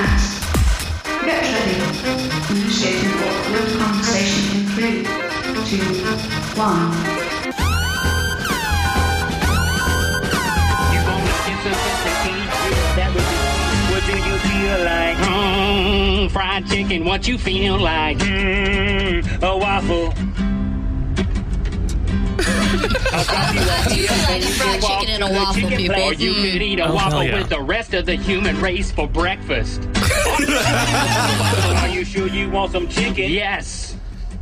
relax. Get ready. Initiating awkward conversation in 3, 2, 1. What do you feel like? Fried chicken, what you feel like? A waffle. Fried chicken and a waffle, people. Or you could eat a waffle with the rest of the human race for breakfast. Are you sure you want some chicken? Yes.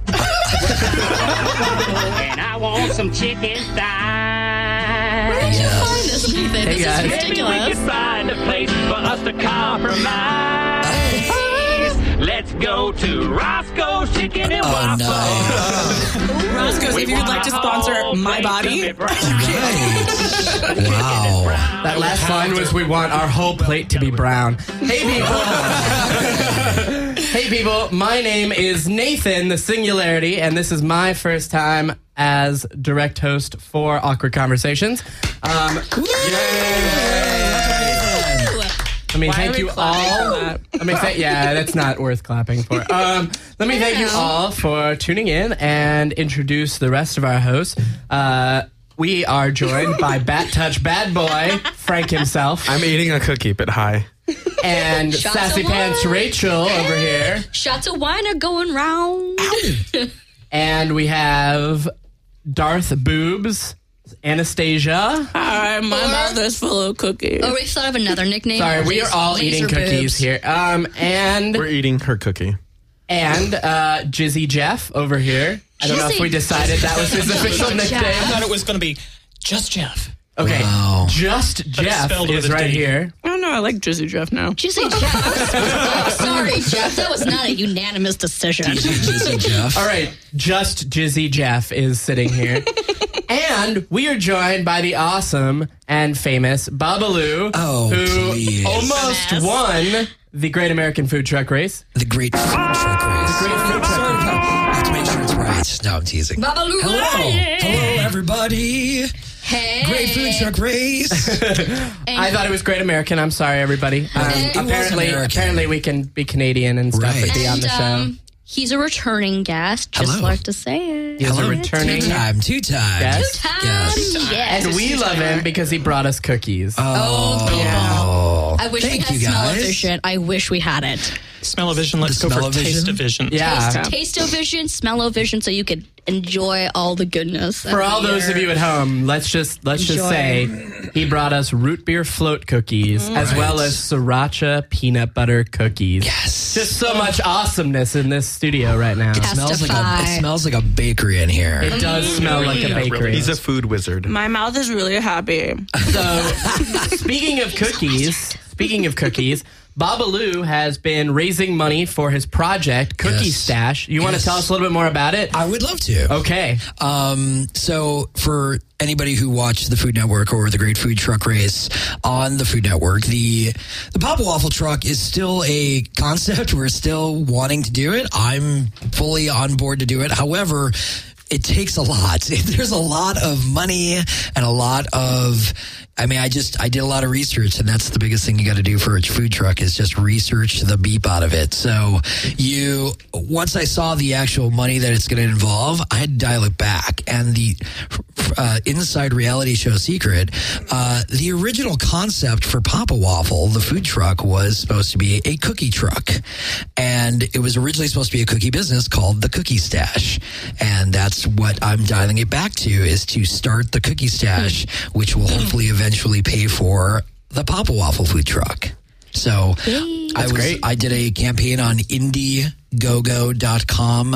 And I want some chicken thighs. Where did you find this, Nathan? Hey, This guys. is Maybe we ridiculous. could find a place for us to compromise. Let's go to Roscoe's Chicken and Waffles. Roscoe's, if you'd like to sponsor my body. Wow. That last line was, we want our whole plate to be brown. Hey, people. Hey, people. My name is Nathan, the Singularity, and this is my first time as direct host for Awkward Conversations. Let me thank you all. Yeah, that's not worth clapping for. Let me thank you all for tuning in and introduce the rest of our hosts. We are joined by Bat Touch Bad Boy, Frank himself. I'm eating a cookie, but hi. And Shots Sassy of Pants wine. Rachel over here. Shots of wine are going round. And we have Darth Boobs, Anastasia. Hi, my mouth is full of cookies. Oh, we thought of another nickname. Sorry, we are all eating Laser cookies boobs. here. And We're eating her cookie. Jizzy Jeff over here. I don't know if we decided that was his official nickname. I thought it was going to be just Jeff. Okay, Wow. Just Jeff spelled with is a right D. here. Oh, no, I like Jizzy Jeff now. Jizzy Jeff. Oh, sorry, Jeff. That was not a unanimous decision. Jizzy Jeff. All right, just Jizzy Jeff is sitting here. And we are joined by the awesome and famous Babalu, Oh, who please. almost Yes. won the Great American Food Truck Race. The Great Food Truck Race. Great Food Truck Race. I have to make sure it's right. No, I'm teasing. Babalu. Hello, everybody. Hey. Great Food Truck Race. I thought it was Great American. I'm sorry, everybody. It was American. Apparently, we can be Canadian and stuff Right. and be on the show. He's a returning guest, just Hello. like to say it. He's a Hello. returning Two times. guest. Yes. Yes. And we love him because he brought us cookies. Oh, Oh. I wish we Thank had you, guys. Smell-O-Vision. I wish we had it. Smell-O-Vision, let's The go for Smell-O-Vision? Taste-O-Vision. Yeah. Taste-O-Vision, Smell-O-Vision, so you could enjoy all the goodness. For all those of you at home, let's just Enjoy. say he brought us root beer float cookies as well as sriracha peanut butter cookies. Yes. Just so much awesomeness in this studio right now. It smells like a bakery in here. It does smell like a Yeah, bakery. really. He's a food wizard. My mouth is really happy. So, speaking of cookies, Babalu has been raising money for his project, Cookie Yes. Stash. You want to Yes. tell us a little bit more about it? I would love to. Okay. So for anybody who watched the Food Network or the Great Food Truck Race on the Food Network, the Papa Waffle Truck is still a concept. We're still wanting to do it. I'm fully on board to do it. However, it takes a lot. There's a lot of money and a lot of, I did a lot of research, and that's the biggest thing you got to do for a food truck is just research the beep out of it. So once I saw the actual money that it's going to involve, I had to dial it back. And the Inside Reality Show Secret, the original concept for Papa Waffle, the food truck, was supposed to be a cookie truck. And it was originally supposed to be a cookie business called the Cookie Stash. And that's what I'm dialing it back to, is to start the Cookie Stash, which will hopefully eventually pay for the Papa Waffle food truck. So I did a campaign on Indiegogo.com,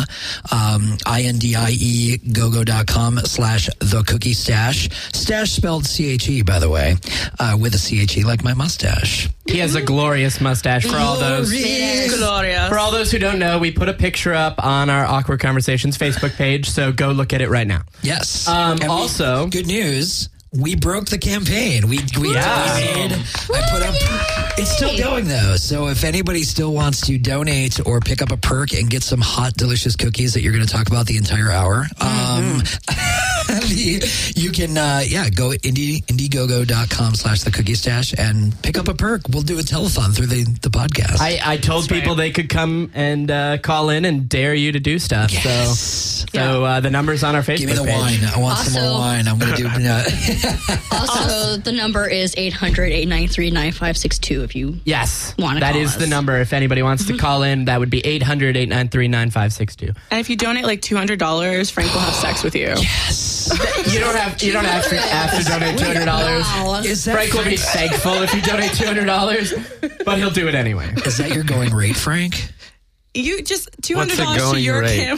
INDIEGogo.com/the-cookie-stash. Stash spelled CHE, by the way, with a CHE like my mustache. He has a glorious mustache. For all those who don't know, we put a picture up on our Awkward Conversations Facebook page, so go look at it right now. Yes. Good news. We broke the campaign. We donated. I put up. It's still going though. So if anybody still wants to donate or pick up a perk and get some hot, delicious cookies that you're going to talk about the entire hour, You can, go Indiegogo.com/the cookie stash and pick up a perk. We'll do a telethon through the podcast. I told people they could come and call in and dare you to do stuff. Yes. So the number's on our Facebook Give me the page. wine. I want some more wine. I'm going to do. Also, the number is 800-893-9562 if you Yes, want to that call is us. the number. If anybody wants to call in, that would be 800-893-9562. And if you donate like $200, Frank will have sex with you. Yes. You don't have to donate $200. Wow. Is that Frank will be thankful if you donate $200, but he'll do it anyway. Is that your going rate, Frank? You just $200 What's the to going your rate?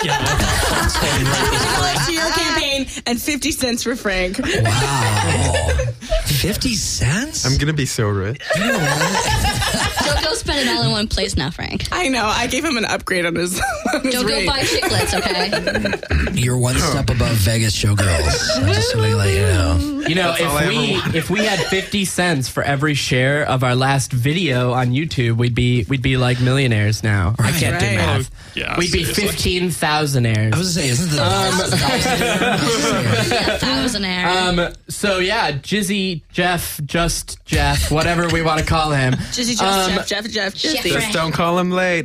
$200 to your campaign and 50 cents for Frank. Wow. 50 cents? I'm gonna be so rich. Don't go spend it all in one place now, Frank. I know. I gave him an upgrade on his Don't rate. go buy chiclets, okay? You're one step above Vegas showgirls. I'm just going to let you know. You know, all I ever wanted. if we had 50 cents for every share of our last video on YouTube, we'd be like millionaires now. I can't do Right. math. Yeah, We'd be seriously. 15,000aires. I was going to say, isn't the $1,000. So yeah, Jizzy, Jeff, Just Jeff, whatever we want to call him. Jizzy, Jeff, Jeff. Just don't call him late.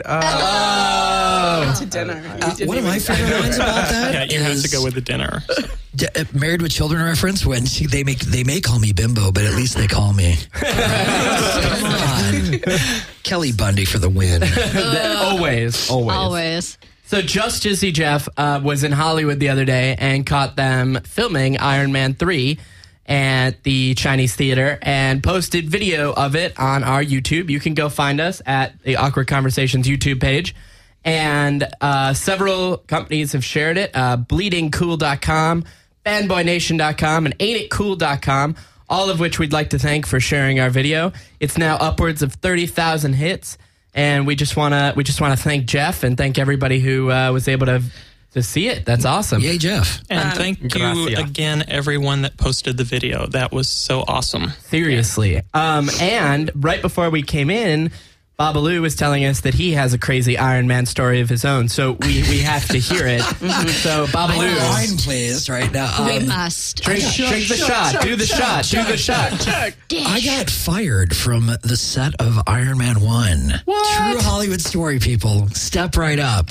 to dinner. one of my favorite lines about that Yeah, you have is to go with the dinner. Married with Children reference when they may call me Bimbo, but at least they call me. Come on. Kelly Bundy for the win. Always. Always. So Just Jizzy Jeff was in Hollywood the other day and caught them filming Iron Man 3 at the Chinese Theater and posted video of it on our YouTube. You can go find us at the Awkward Conversations YouTube page. And several companies have shared it. BleedingCool.com, FanboyNation.com, and AintItCool.com, all of which we'd like to thank for sharing our video. It's now upwards of 30,000 hits. And we just want to thank Jeff and thank everybody who was able to see it. That's awesome. Yay, Jeff. And thank you gracias. again, everyone that posted the video. That was so awesome. Seriously. And right before we came in, Babalu was telling us that he has a crazy Iron Man story of his own. So we have to hear it. So Babalu, Wine, please, right now. We must. drink the shot. Do the shot. Do the shot. I got fired from the set of Iron Man 1. What? True Hollywood story, people. Step right up.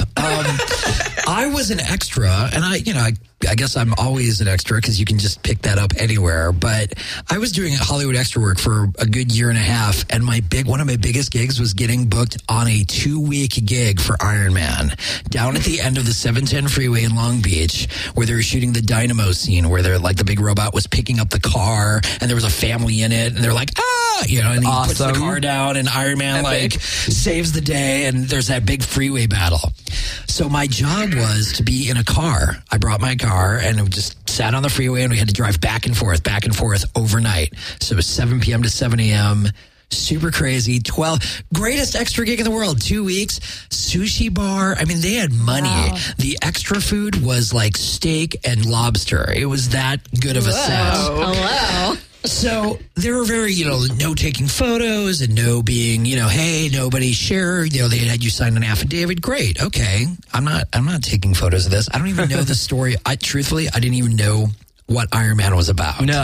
I was an extra, and I guess I'm always an extra because you can just pick that up anywhere. But I was doing Hollywood extra work for a good year and a half, and one of my biggest gigs was getting booked on a 2-week gig for Iron Man down at the end of the 710 freeway in Long Beach, where they were shooting the Dynamo scene, where they're like the big robot was picking up the car, and there was a family in it, and they're like, and he puts the Awesome. car down, and Iron Man saves the day, and there's that big freeway battle. So my job was to be in a car. I brought my car and we just sat on the freeway and we had to drive back and forth overnight. So it was 7 p.m. to 7 a.m. Super crazy. Greatest extra gig in the world. 2 weeks. Sushi bar. I mean, they had money. Wow. The extra food was like steak and lobster. It was that good of a set. Hello. So they were very, no taking photos and no being, hey, nobody share. They had you sign an affidavit. Great. Okay. I'm not taking photos of this. I don't even know the story. Truthfully, I didn't even know what Iron Man was about. No.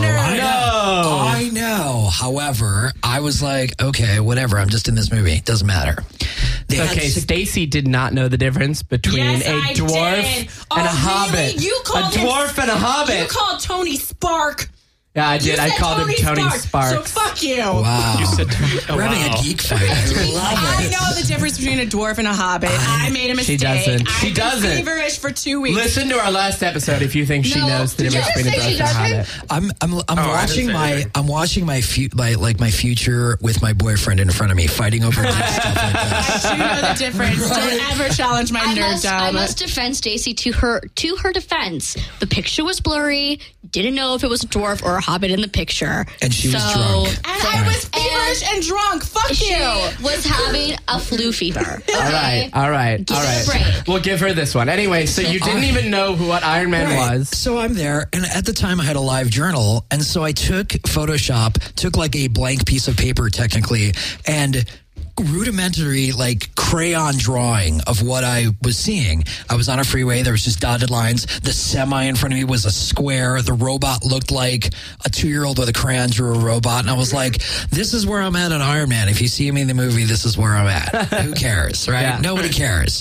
I know. However, I was like, okay, whatever. I'm just in this movie. It doesn't matter. Okay, Stacy did not know the difference between Yes, a I dwarf did. and a Oh, hobbit. really? You called a him- dwarf and a hobbit. You called Tony Spark. Yeah, I did. I called him Tony Sparks. So fuck you. Wow. You said, We're having a geek fight. I love I it. know the difference between a dwarf and a hobbit. I made a mistake. doesn't. She I've doesn't. been feverish for 2 weeks. Listen to our last episode if you think she No. knows the Did you difference just between a say she dwarf and a doesn't? hobbit. I'm I watching didn't say my anything. I'm watching my future with my boyfriend in front of me fighting over geek stuff like that. I do know the difference. Don't ever challenge my I nerddom. must defend Stacy to her defense. The picture was blurry. Didn't know if it was a dwarf or a hobbit in the picture. And she was drunk. And I was feverish and drunk. Fuck She you. was having a flu fever. Okay? All right. Give her a break. We'll give her this one. Anyway, so you didn't even know what Iron Man Right. was. So I'm there, and at the time I had a live journal, and so I took like a blank piece of paper technically, and rudimentary, like, crayon drawing of what I was seeing. I was on a freeway. There was just dotted lines. The semi in front of me was a square. The robot looked like a 2-year-old with a crayon drew a robot. And I was like, this is where I'm at on Iron Man. If you see me in the movie, this is where I'm at. Who cares, right? Yeah. Nobody cares.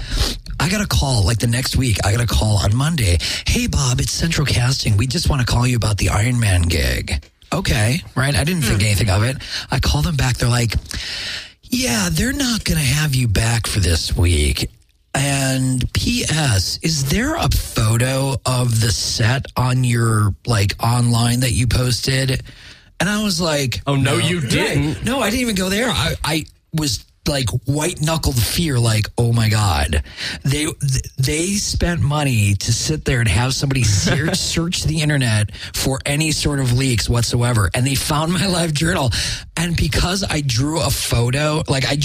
I got a call, like the next week, I got a call on Monday. Hey, Bob, it's Central Casting. We just want to call you about the Iron Man gig. Okay, right? I didn't think anything of it. I called them back. They're like, yeah, they're not going to have you back for this week. And P.S., is there a photo of the set on your, like, online that you posted? And I was like, Oh, no, you didn't. No, I didn't even go there. I was like white-knuckled fear, like, oh my God. They spent money to sit there and have somebody search the internet for any sort of leaks whatsoever. And they found my live journal. And because I drew a photo, I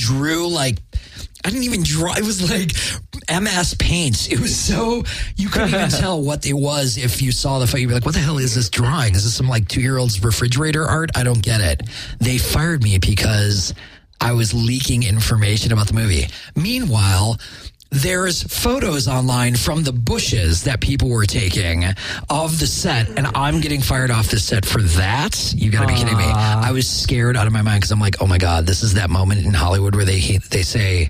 didn't even draw. It was like MS Paint. It was so, you couldn't even tell what it was if you saw the photo. You'd be like, what the hell is this drawing? Is this some like 2-year-old's refrigerator art? I don't get it. They fired me because I was leaking information about the movie. Meanwhile, there's photos online from the bushes that people were taking of the set, and I'm getting fired off the set for that? You gotta be kidding me. I was scared out of my mind because I'm like, oh my God, this is that moment in Hollywood where they say,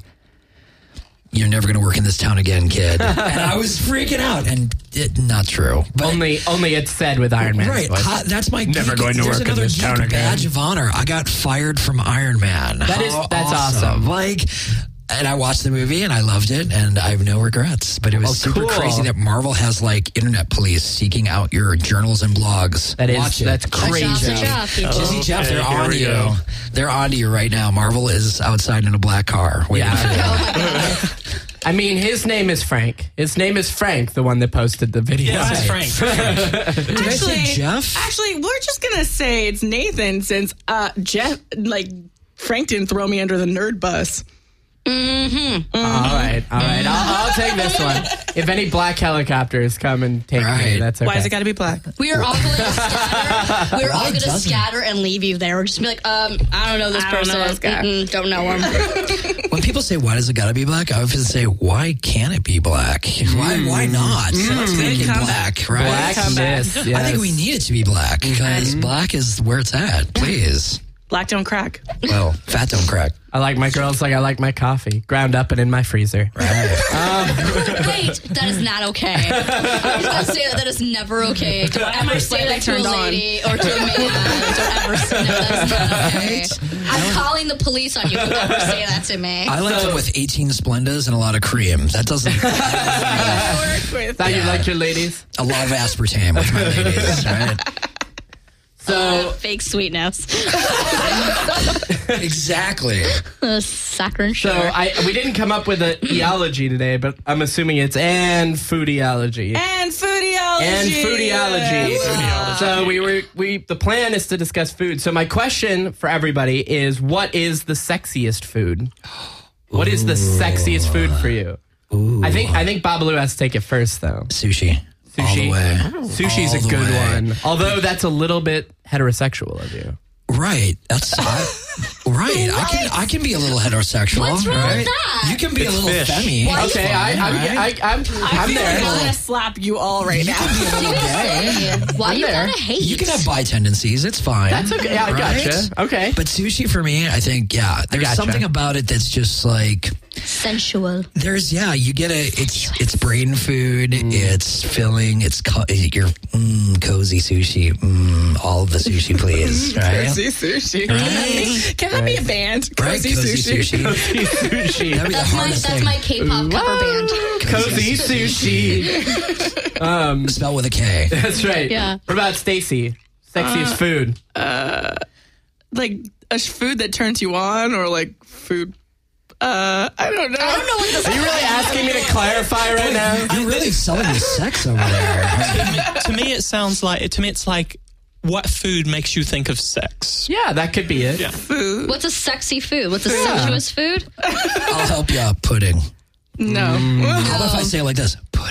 you're never going to work in this town again, kid. And I was freaking out, and not true. But Only it's said with Iron Man. right, that's my Never geek. going to There's work in another this geek town again. badge of honor. I got fired from Iron Man. That's awesome. And I watched the movie and I loved it, and I have no regrets. But it was super cool. crazy that Marvel has like internet police seeking out your journals and blogs. That's Watch it. crazy. Jizzy Jeff, they're here on we to you. go. They're on to you right now. Marvel is outside in a black car waiting for you. I mean, his name is Frank. His name is Frank, the one that posted the video. Yeah, it's Frank. Did I say Jeff? Actually, we're just gonna say it's Nathan since Jeff, Frank didn't throw me under the nerd bus. All right. I'll take this one. If any black helicopters come and take me, Right. that's okay. Why has it got to be black? We are all going to scatter. We're all Why going to doesn't? scatter and leave you there. We're just gonna be like, I don't know this I don't person. know this guy. Don't know him. When people say, why does it got to be black? I often say, why can't it be black? Why not? Let's make it black, right? Blackness. I Yes. think we need it to be black because black is where it's at. Please. Black don't crack. Well, fat don't crack. I like my girls like I like my coffee, ground up and in my freezer. Wait, that is not okay. I'm just going to say that is never okay. Don't ever say that to a turned on. lady or to a man. Don't ever say that. That is not okay. I'm calling the police on you. Don't ever say that to me. I like it with 18 Splendas and a lot of cream. That doesn't. Thought you liked your ladies? A lot of aspartame with my ladies, right? So Fake sweetness. Exactly. Saccharine So sugar. we didn't come up with an eology today, but I'm assuming it's and foodieology. And foodieology. And foodieology. Wow. So the plan is to discuss food. So my question for everybody is, what is the sexiest food? What is the sexiest food for you? I think Babalu has to take it first, though. Sushi. All the way. Sushi's All a the good way. one. Although that's a little bit heterosexual of you. Right. That's right. I can be a little heterosexual. What's wrong right? with that? You can be a little femmy. Why That's Okay, fine, I'm right? I'm there. I want to slap you all right now. Why you there. gotta hate? You can have bi tendencies. It's fine. That's okay. Yeah, I right? gotcha. Okay. But sushi for me, I think, there's gotcha. something about it that's just like, sensual. you get it's brain food, it's filling, it's your cozy sushi, all of the sushi, please, right? Cozy sushi. Right? Can that be a band? Right? Cozy sushi. Sushi. That'd be the That's hardest that's thing. my K-pop cover band. Cozy sushi. Spell with a K. That's right. Yeah. What about Stacy? Sexiest food. Like a food that turns you on, or like food. I don't know. I don't know what this Are you really asking me to clarify right now? You're really selling your sex over there. To me, it's like what food makes you think of sex? Yeah, that could be it. Yeah. What's a sexy food? What's a sensuous food? I'll help you out. Pudding. No. How about if I say it like this? Pudding.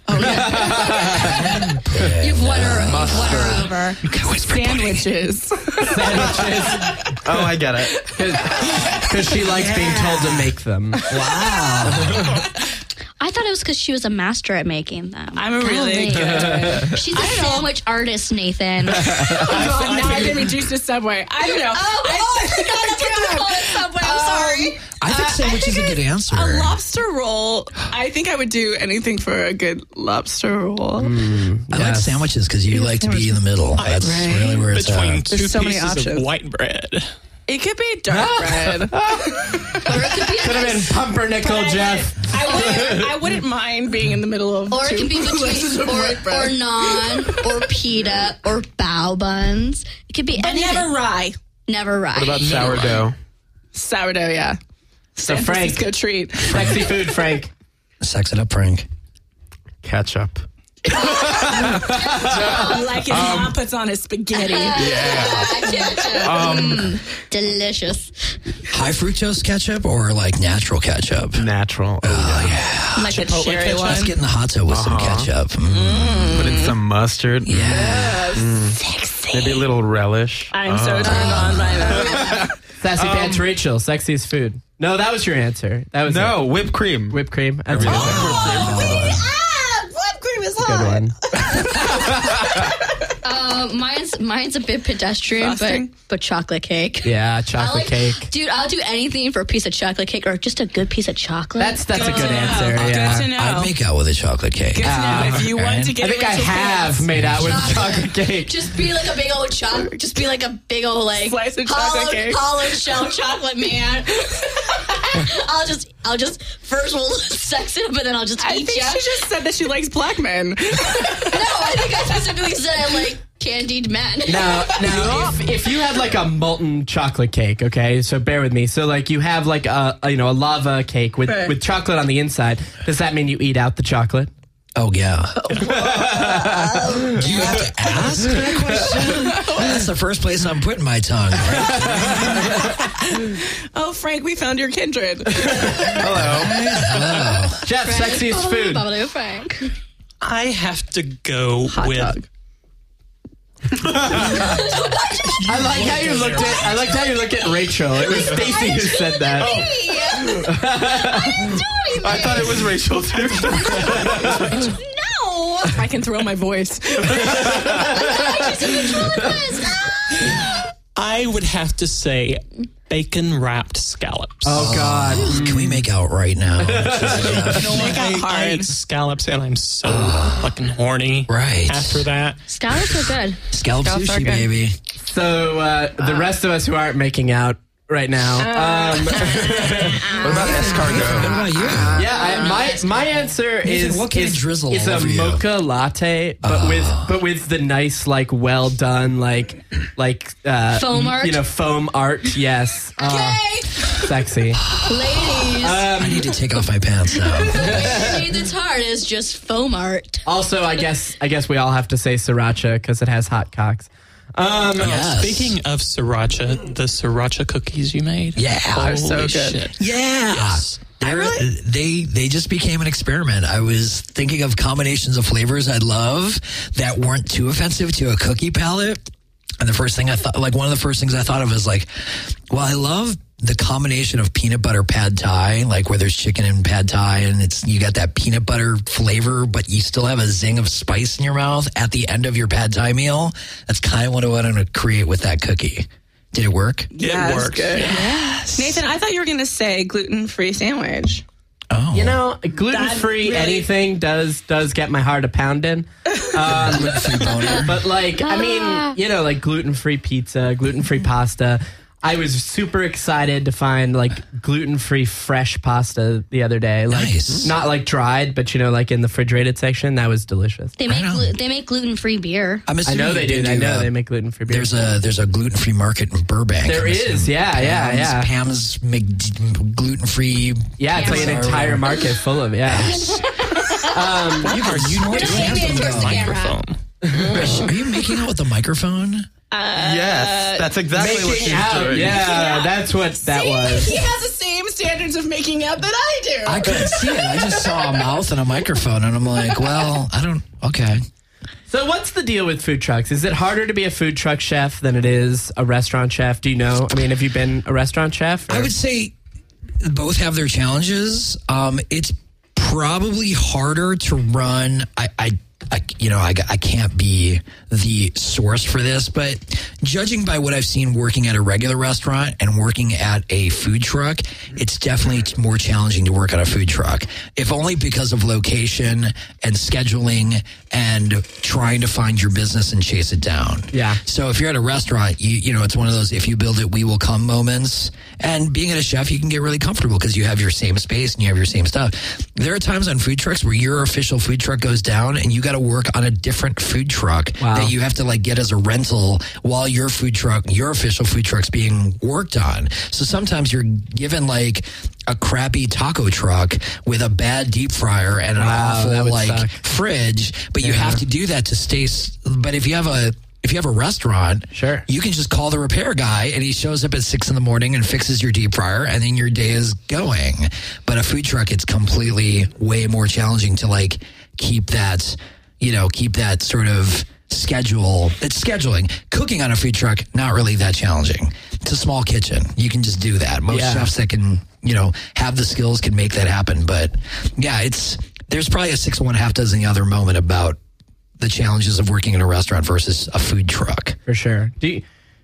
You've won her over. Sandwiches. Sandwiches. Oh, I get it. Because she likes being told to make them. Wow. I thought it was because she was a master at making them. I'm really good. She's a sandwich artist, Nathan. Oh, now I've been reduced to Subway. I don't know. I forgot that's what you call it, Subway. I'm sorry. I think sandwich is a good answer. A lobster roll. I think I would do anything for a good lobster roll. I like sandwiches because you like to be in the middle. That's really where it's Between at. two There's so many pieces of options. white bread. It could be dark bread. Or it could be Could have been pumpernickel, Jeff. I wouldn't mind being in the middle of Or it two can be slices of white between bread. or naan or pita or bao buns. It could be But anything. never rye. Never right. What about sourdough? Sourdough, yeah. So San Frank, Francisco treat. sexy food, Frank. Sex it up, Frank. Ketchup. Like his mom puts on his spaghetti. Delicious. High fructose ketchup or like natural ketchup? Natural. Oh, Like a cherry one. Let's get in the hot tub with some ketchup. yeah. Put in some mustard. Sexy. Maybe a little relish. I'm so turned on by that. Sassy Pants Rachel, sexiest food. No, that was your answer. That was No, whipped cream. Whipped cream. That's a good one. Whipped cream is Good one. Mine's a bit pedestrian, Frosting? but chocolate cake. Yeah, chocolate cake. Dude, I'll do anything for a piece of chocolate cake or just a good piece of chocolate. That's a good answer. Good to Yeah. know. I'd make out with a chocolate cake. Good to know. If you want to get I think I Rachel have Pants, made out with chocolate cake. just be like a big old chocolate. Just be like a big old like Slice of chocolate cake. hollow shell chocolate man. I'll just first we'll sex it up and then I'll just I eat think ya. she just said that she likes black men. No, I think I specifically said I like candied men. Now, if you had like a molten chocolate cake, okay, so bear with me. So like you have like a lava cake with chocolate on the inside. Does that mean you eat out the chocolate? Oh, yeah. Do you have to ask that question? That's the first place I'm putting my tongue. Right? Oh, Frank, we found your kindred. Hello. Jeff, sexiest food. Babalu Frank. I have to go with dog. I like how you looked at. I liked how you looked at Rachel. It was Stacy who said that. I thought it was Rachel too. No. I can throw my voice. I would have to say bacon wrapped scallops. Oh God. Can we make out right now? I ate scallops and I'm so fucking horny Right. after that. Scallops are good. Scallop Scallops are sushi, good. baby. So the rest of us who aren't making out right now. What about escargot? What about you? My answer is what kind of drizzle is all a over you? mocha latte, but with the nice like well done like Foam art? foam art. Yes, sexy. Ladies, I need to take off my pants now. Nathan's heart is just foam art. Also, I guess we all have to say sriracha because it has hot cocks. Yes. Speaking of sriracha, the sriracha cookies you made. Yeah, Holy so good. shit. Yeah. Yes. They just became an experiment. I was thinking of combinations of flavors I'd love that weren't too offensive to a cookie palate. And the first thing I thought, like one of the first things I thought of was like, well, I love the combination of peanut butter pad thai, like where there's chicken and pad thai and you got that peanut butter flavor, but you still have a zing of spice in your mouth at the end of your pad thai meal. That's kind of what I want to create with that cookie. Did it work? Yeah, It works. good. Nathan, I thought you were going to say gluten-free sandwich. Oh. Gluten-free That really- anything does get my heart a pounding. But like, I mean, like gluten-free pizza, gluten-free pasta. I was super excited to find like gluten-free fresh pasta the other day. Like Nice. not like dried, but like in the refrigerated section. That was delicious. They make gluten-free beer. I'm I assuming know they do. I know they make gluten-free beer. There's a gluten-free market in Burbank. There I'm is, assuming yeah. Pam's gluten-free. Yeah, it's like an entire market full of You know what Just you're lean in towards the camera. Microphone. Are you making out with the microphone? Yes, that's exactly what making she's out. doing. Yeah, that's what that was. He has the same standards kinds of making out that I do. I couldn't see it. I just saw a mouth and a microphone, and I'm like, well, I don't. Okay. So what's the deal with food trucks? Is it harder to be a food truck chef than it is a restaurant chef? Do you know? I mean, have you been a restaurant chef? I would say both have their challenges. It's probably harder to run. I can't be the source for this, but judging by what I've seen working at a regular restaurant and working at a food truck, it's definitely more challenging to work at a food truck. If only because of location and scheduling and trying to find your business and chase it down. Yeah. So if you're at a restaurant, it's one of those if you build it, we will come moments. And being at a chef, you can get really comfortable because you have your same space and you have your same stuff. There are times on food trucks where your official food truck goes down and you got to work on a different food truck that you have to get as a rental while your official food truck's being worked on. So sometimes you're given a crappy taco truck with a bad deep fryer and an awful fridge, but you have to do that to stay. But if you have a restaurant, sure, you can just call the repair guy and he shows up at 6 a.m. and fixes your deep fryer, and then your day is going. But a food truck, it's completely way more challenging to keep that sort of schedule. It's scheduling. Cooking on a food truck, not really that challenging. It's a small kitchen. You can just do that. Most chefs that can, have the skills can make that happen. But yeah, there's probably a 6 of one, half dozen the other moment about the challenges of working in a restaurant versus a food truck. For sure. Do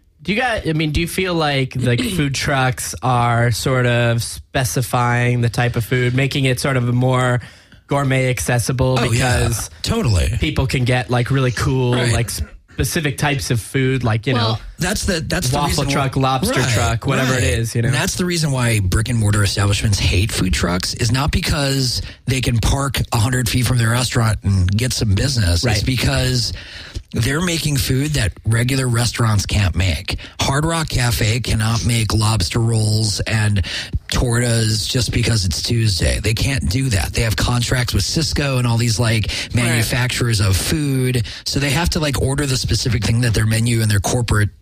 you feel like food trucks are sort of specifying the type of food, making it sort of a more gourmet accessible because totally people can get really cool specific types of food that's the waffle truck, lobster truck, whatever it is, And that's the reason why brick and mortar establishments hate food trucks is not because they can park 100 feet from their restaurant and get some business. It's because they're making food that regular restaurants can't make. Hard Rock Cafe cannot make lobster rolls and tortas just because it's Tuesday. They can't do that. They have contracts with Cisco and all these manufacturers of food. So they have to order the specific thing that their menu and their corporate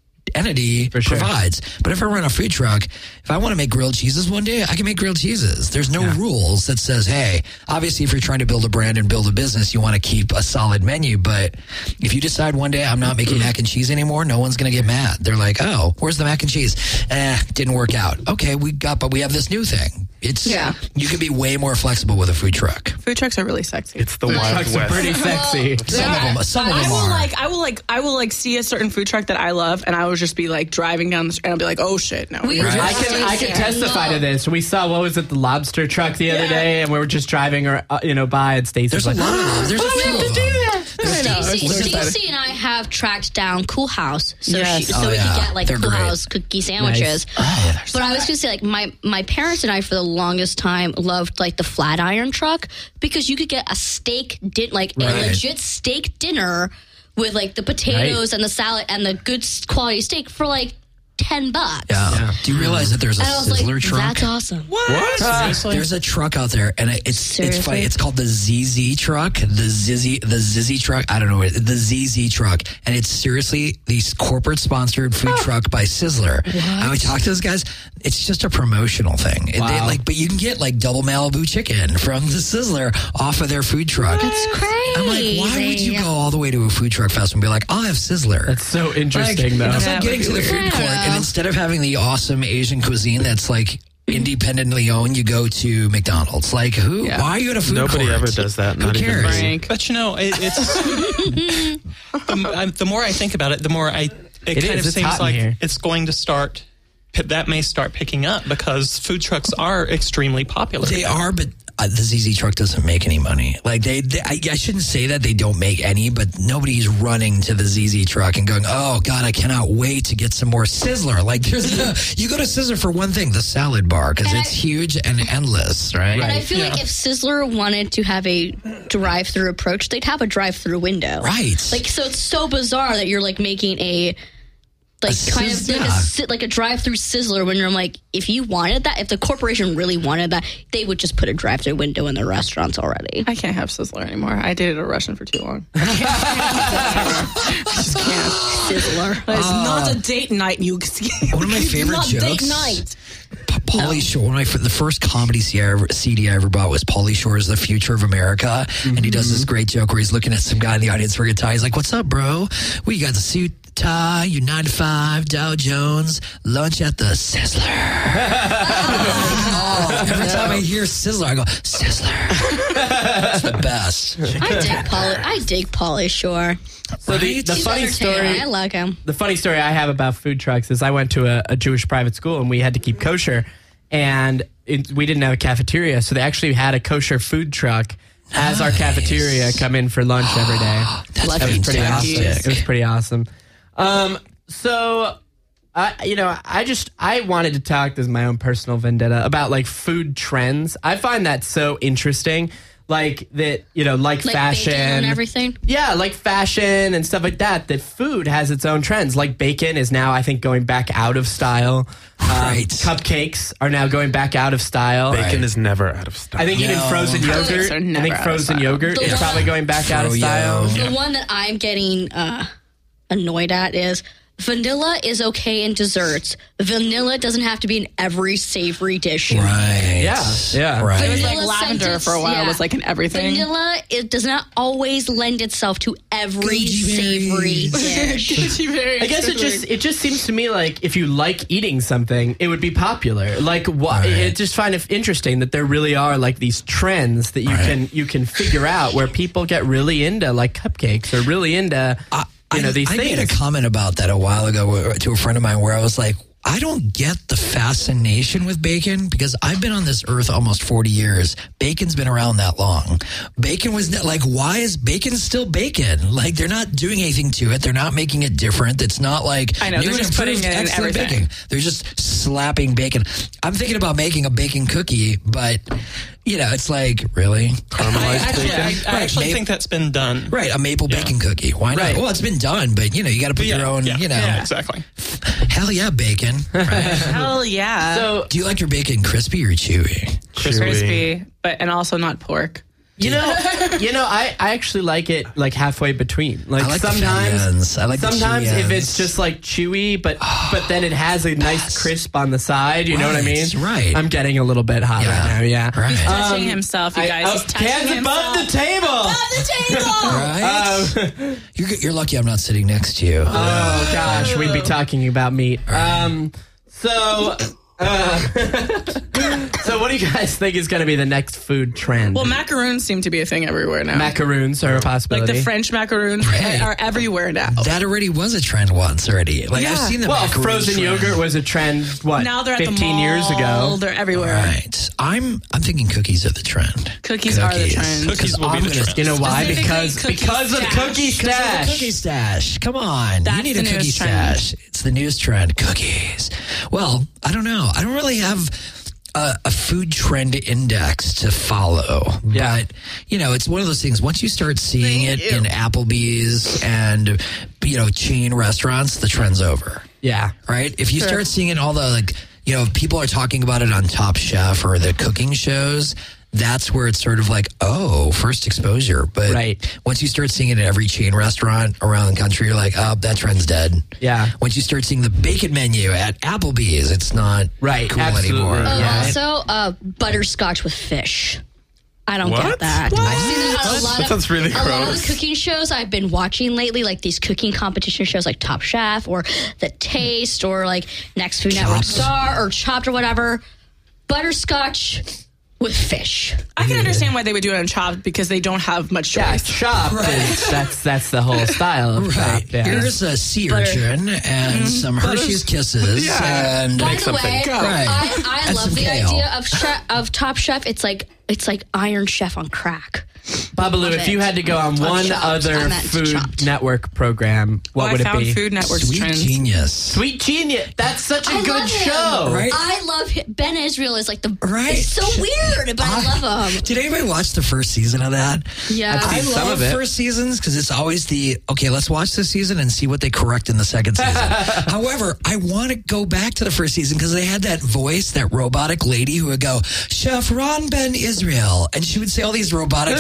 entity provides. But if I run a food truck, if I want to make grilled cheeses one day, I can make grilled cheeses. There's no rules that says, hey, obviously if you're trying to build a brand and build a business, you want to keep a solid menu. But if you decide one day I'm not making mac and cheese anymore, no one's going to get mad. They're like, oh, where's the mac and cheese? Didn't work out. Okay, but we have this new thing. You can be way more flexible with a food truck. Food trucks are really sexy. It's the Wild trucks are West. pretty sexy. Some of them are. I will see a certain food truck that I love, and I will just be driving down the street, and I'll be like, oh shit, no. I can testify to this. We saw the lobster truck the other day, and we were just driving by, and Stacey's There's a lot of them. There's a few of them. Stacey and I have tracked down Cool House, so we can get They're Cool great. House cookie sandwiches. Nice. But I was going to say, my parents and I for the longest time loved the Flatiron truck because you could get a steak, a legit steak dinner with the potatoes and the salad and the good quality steak for $10. Yeah. Do you realize that there's a And I was Sizzler truck? that's awesome. What? There's a truck out there, and it's funny. It's called the ZZ truck, the Zizzy truck. I don't know the ZZ truck, and it's seriously the corporate sponsored food truck by Sizzler. And we talked to those guys. It's just a promotional thing. Wow. But you can get double Malibu chicken from the Sizzler off of their food truck. That's crazy. I'm like, why would you go all the way to a food truck fest and be like, I'll have Sizzler? That's so interesting, though. It's like getting to the food court, and instead of having the awesome Asian cuisine that's independently owned, you go to McDonald's. Who? Yeah. Why are you at a food Nobody court? ever does that. Who Not even cares? Frank. But it's the more I think about it, the more it kind of It's seems hot in like here. it's going to start. That may start picking up because food trucks are extremely popular. They are, but the ZZ truck doesn't make any money. I shouldn't say that they don't make any, but nobody's running to the ZZ truck and going, oh God, I cannot wait to get some more Sizzler. You go to Sizzler for one thing, the salad bar, because it's huge and endless, right? And I feel like if Sizzler wanted to have a drive-through approach, they'd have a drive-through window. Right. So it's so bizarre that you're making a a drive-through Sizzler when you're if you wanted that, if the corporation really wanted that, they would just put a drive-through window in their restaurants already. I can't have Sizzler anymore. I dated a Russian for too long. I just can't. Sizzler. It's not a date night. One of my favorite not jokes. date night. Pauly Shore. The first comedy CD I ever bought was Pauly Shore's "The Future of America," and he does this great joke where he's looking at some guy in the audience wearing a tie. He's like, "What's up, bro? Well, you got the suit, tie, you 9 to 5, Dow Jones, lunch at the Sizzler." Every time I hear Sizzler, I go, Sizzler. It's the best. I dig Pauly Shore. So the He's funny entertaining. story, I like him. the funny story I have about food trucks is I went to a Jewish private school and we had to keep kosher, and we didn't have a cafeteria, so they actually had a kosher food truck as our cafeteria come in for lunch every day. That's That was pretty awesome. fantastic. It was pretty awesome. So I wanted to talk, this is my own personal vendetta, about like food trends. I find that so interesting. Like that, like fashion bacon and everything. Yeah, like fashion and stuff like that. That food has its own trends. Like bacon is now, I think, going back out of style. Right. Cupcakes are now going back out of style. Bacon is never out of style. I think even No. frozen Cupcakes yogurt. are I never think out of frozen style. yogurt The is one- probably going back out of Froyo. style. The one that I'm getting annoyed at is vanilla is okay in desserts. Vanilla doesn't have to be in every savory dish. Right. Yeah. Right. It was like Vanilla lavender scented- for a while. yeah. Was like in everything. Vanilla, it does not always lend itself to every Goji savory berries. dish. I guess it just seems to me like if you like eating something, it would be popular. Like I just find it interesting that there really are like these trends that you can figure out where people get really into like cupcakes or really into these I things. made a comment about that a while ago to a friend of mine where I was like, I don't get the fascination with bacon because I've been on this earth almost 40 years. Bacon's been around that long. Bacon was like, why is bacon still bacon? Like, they're not doing anything to it. They're not making it different. It's not like I know, new they're and just putting improved it in excellent everything. bacon. They're just slapping bacon. I'm thinking about making a bacon cookie, but it's like, really? I actually Right, think that's been done. Right, a maple bacon cookie. Why not? Right. Well, it's been done, but you got to put your own, Yeah, exactly. Hell yeah, bacon. Right. Hell yeah. So Do you like your bacon crispy or chewy? crispy, and also not pork. I actually like it like halfway between. Like, I like the fatty sometimes ends. I like the sometimes chewy if ends. it's just like chewy, but then it has a nice crisp on the side. You know what I mean? Right. I'm getting a little bit hot right now. Yeah. Right. Touching himself, you guys. He's touching Hands above the table. Right? You're lucky I'm not sitting next to you. Oh gosh, we'd be talking about meat. So what do you guys think is going to be the next food trend? Well, macaroons seem to be a thing everywhere now. Macaroons are a like possibility. the French macaroons are everywhere now. That already was a trend once already. Like I've seen the well, macaroon frozen trend. yogurt was a trend. What? Now they're at 15 the mall. years ago. They're everywhere. Right. I'm thinking cookies are the trend. Cookies are the trend. Cookies will be I'm the gonna- trend. You know why? Specifically Because cookie of stash. Cookie Stash. Cookie stash. Come on. That's you need the a cookie newest trend. stash. It's the newest trend. Cookies. Well, I don't know. I don't really have a food trend index to follow. Yeah. But, it's one of those things. Once you start seeing it in Applebee's and, chain restaurants, the trend's over. Yeah. Right? If you start seeing it, all the, people are talking about it on Top Chef or the cooking shows, that's where it's sort of like, oh, first exposure. But Right. once you start seeing it at every chain restaurant around the country, you're like, oh, that trend's dead. Yeah. Once you start seeing the bacon menu at Applebee's, it's not Right, cool absolutely. anymore. Yeah. Also, butterscotch with fish. I don't What? get that. I've seen that a lot That sounds really a lot of gross. the cooking shows I've been watching lately, like these cooking competition shows like Top Chef or The Taste or like Next Food Network Chopped. Star or Chopped or whatever. Butterscotch with fish. I can understand why they would do it on Chopped because they don't have much Yeah, choice. Chopped. That's the whole style of Right. Chopped. Yeah. Here's a sea urchin and some Hershey's Kisses. Yeah. And By the way, Right. I And love some the kale. idea of Top Chef. It's like Iron Chef on crack. Babalu, Love if you it. had to go on one Chopped. other I meant Food Chopped. Network program, what would I it found be? Food Network's Sweet trends. Genius. Sweet Genius. That's such a I good love him. show. Right? I love him. Ben Israel is like the Right. It's so weird, but I love him. Did anybody watch the first season of that? Yeah. I've I seen some love of it. first seasons because it's always okay, let's watch this season and see what they correct in the second season. However, I want to go back to the first season because they had that voice, that robotic lady who would go, Chef Ron Ben Israel. And she would say all these robotic things like,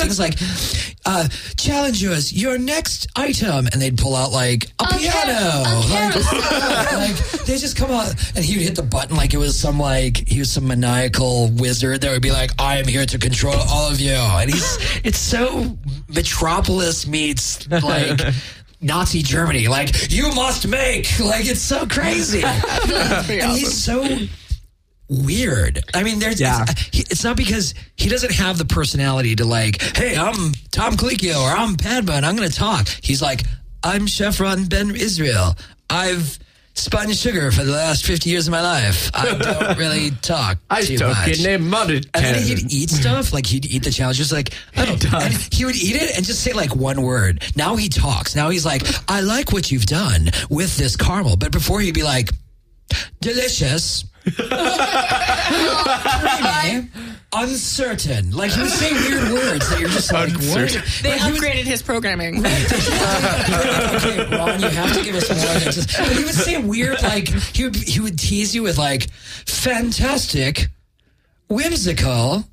challengers, your next item, and they'd pull out like a piano. Like they just come out, and he would hit the button like it was some like he was some maniacal wizard that would be like, I am here to control all of you, and it's so Metropolis meets like Nazi Germany. Like, you must make. Like, it's so crazy. And he's so weird. I mean, it's not because he doesn't have the personality to like, hey, I'm Tom Colicchio or I'm Padma and I'm going to talk. He's like, I'm Chevron Ben Israel. I've spun sugar for the last 50 years of my life. I don't really talk too much. And then he'd eat stuff, like he'd eat the challenges, like, I don't know. And he would eat it and just say like one word. Now he talks. Now he's like, I like what you've done with this caramel. But before he'd be like, delicious. Creamy, uncertain. Like he would say weird words that you're just like, what? They upgraded his programming. Okay, Ron, you have to give us more. But he would say weird, like he would tease you with like fantastic, whimsical,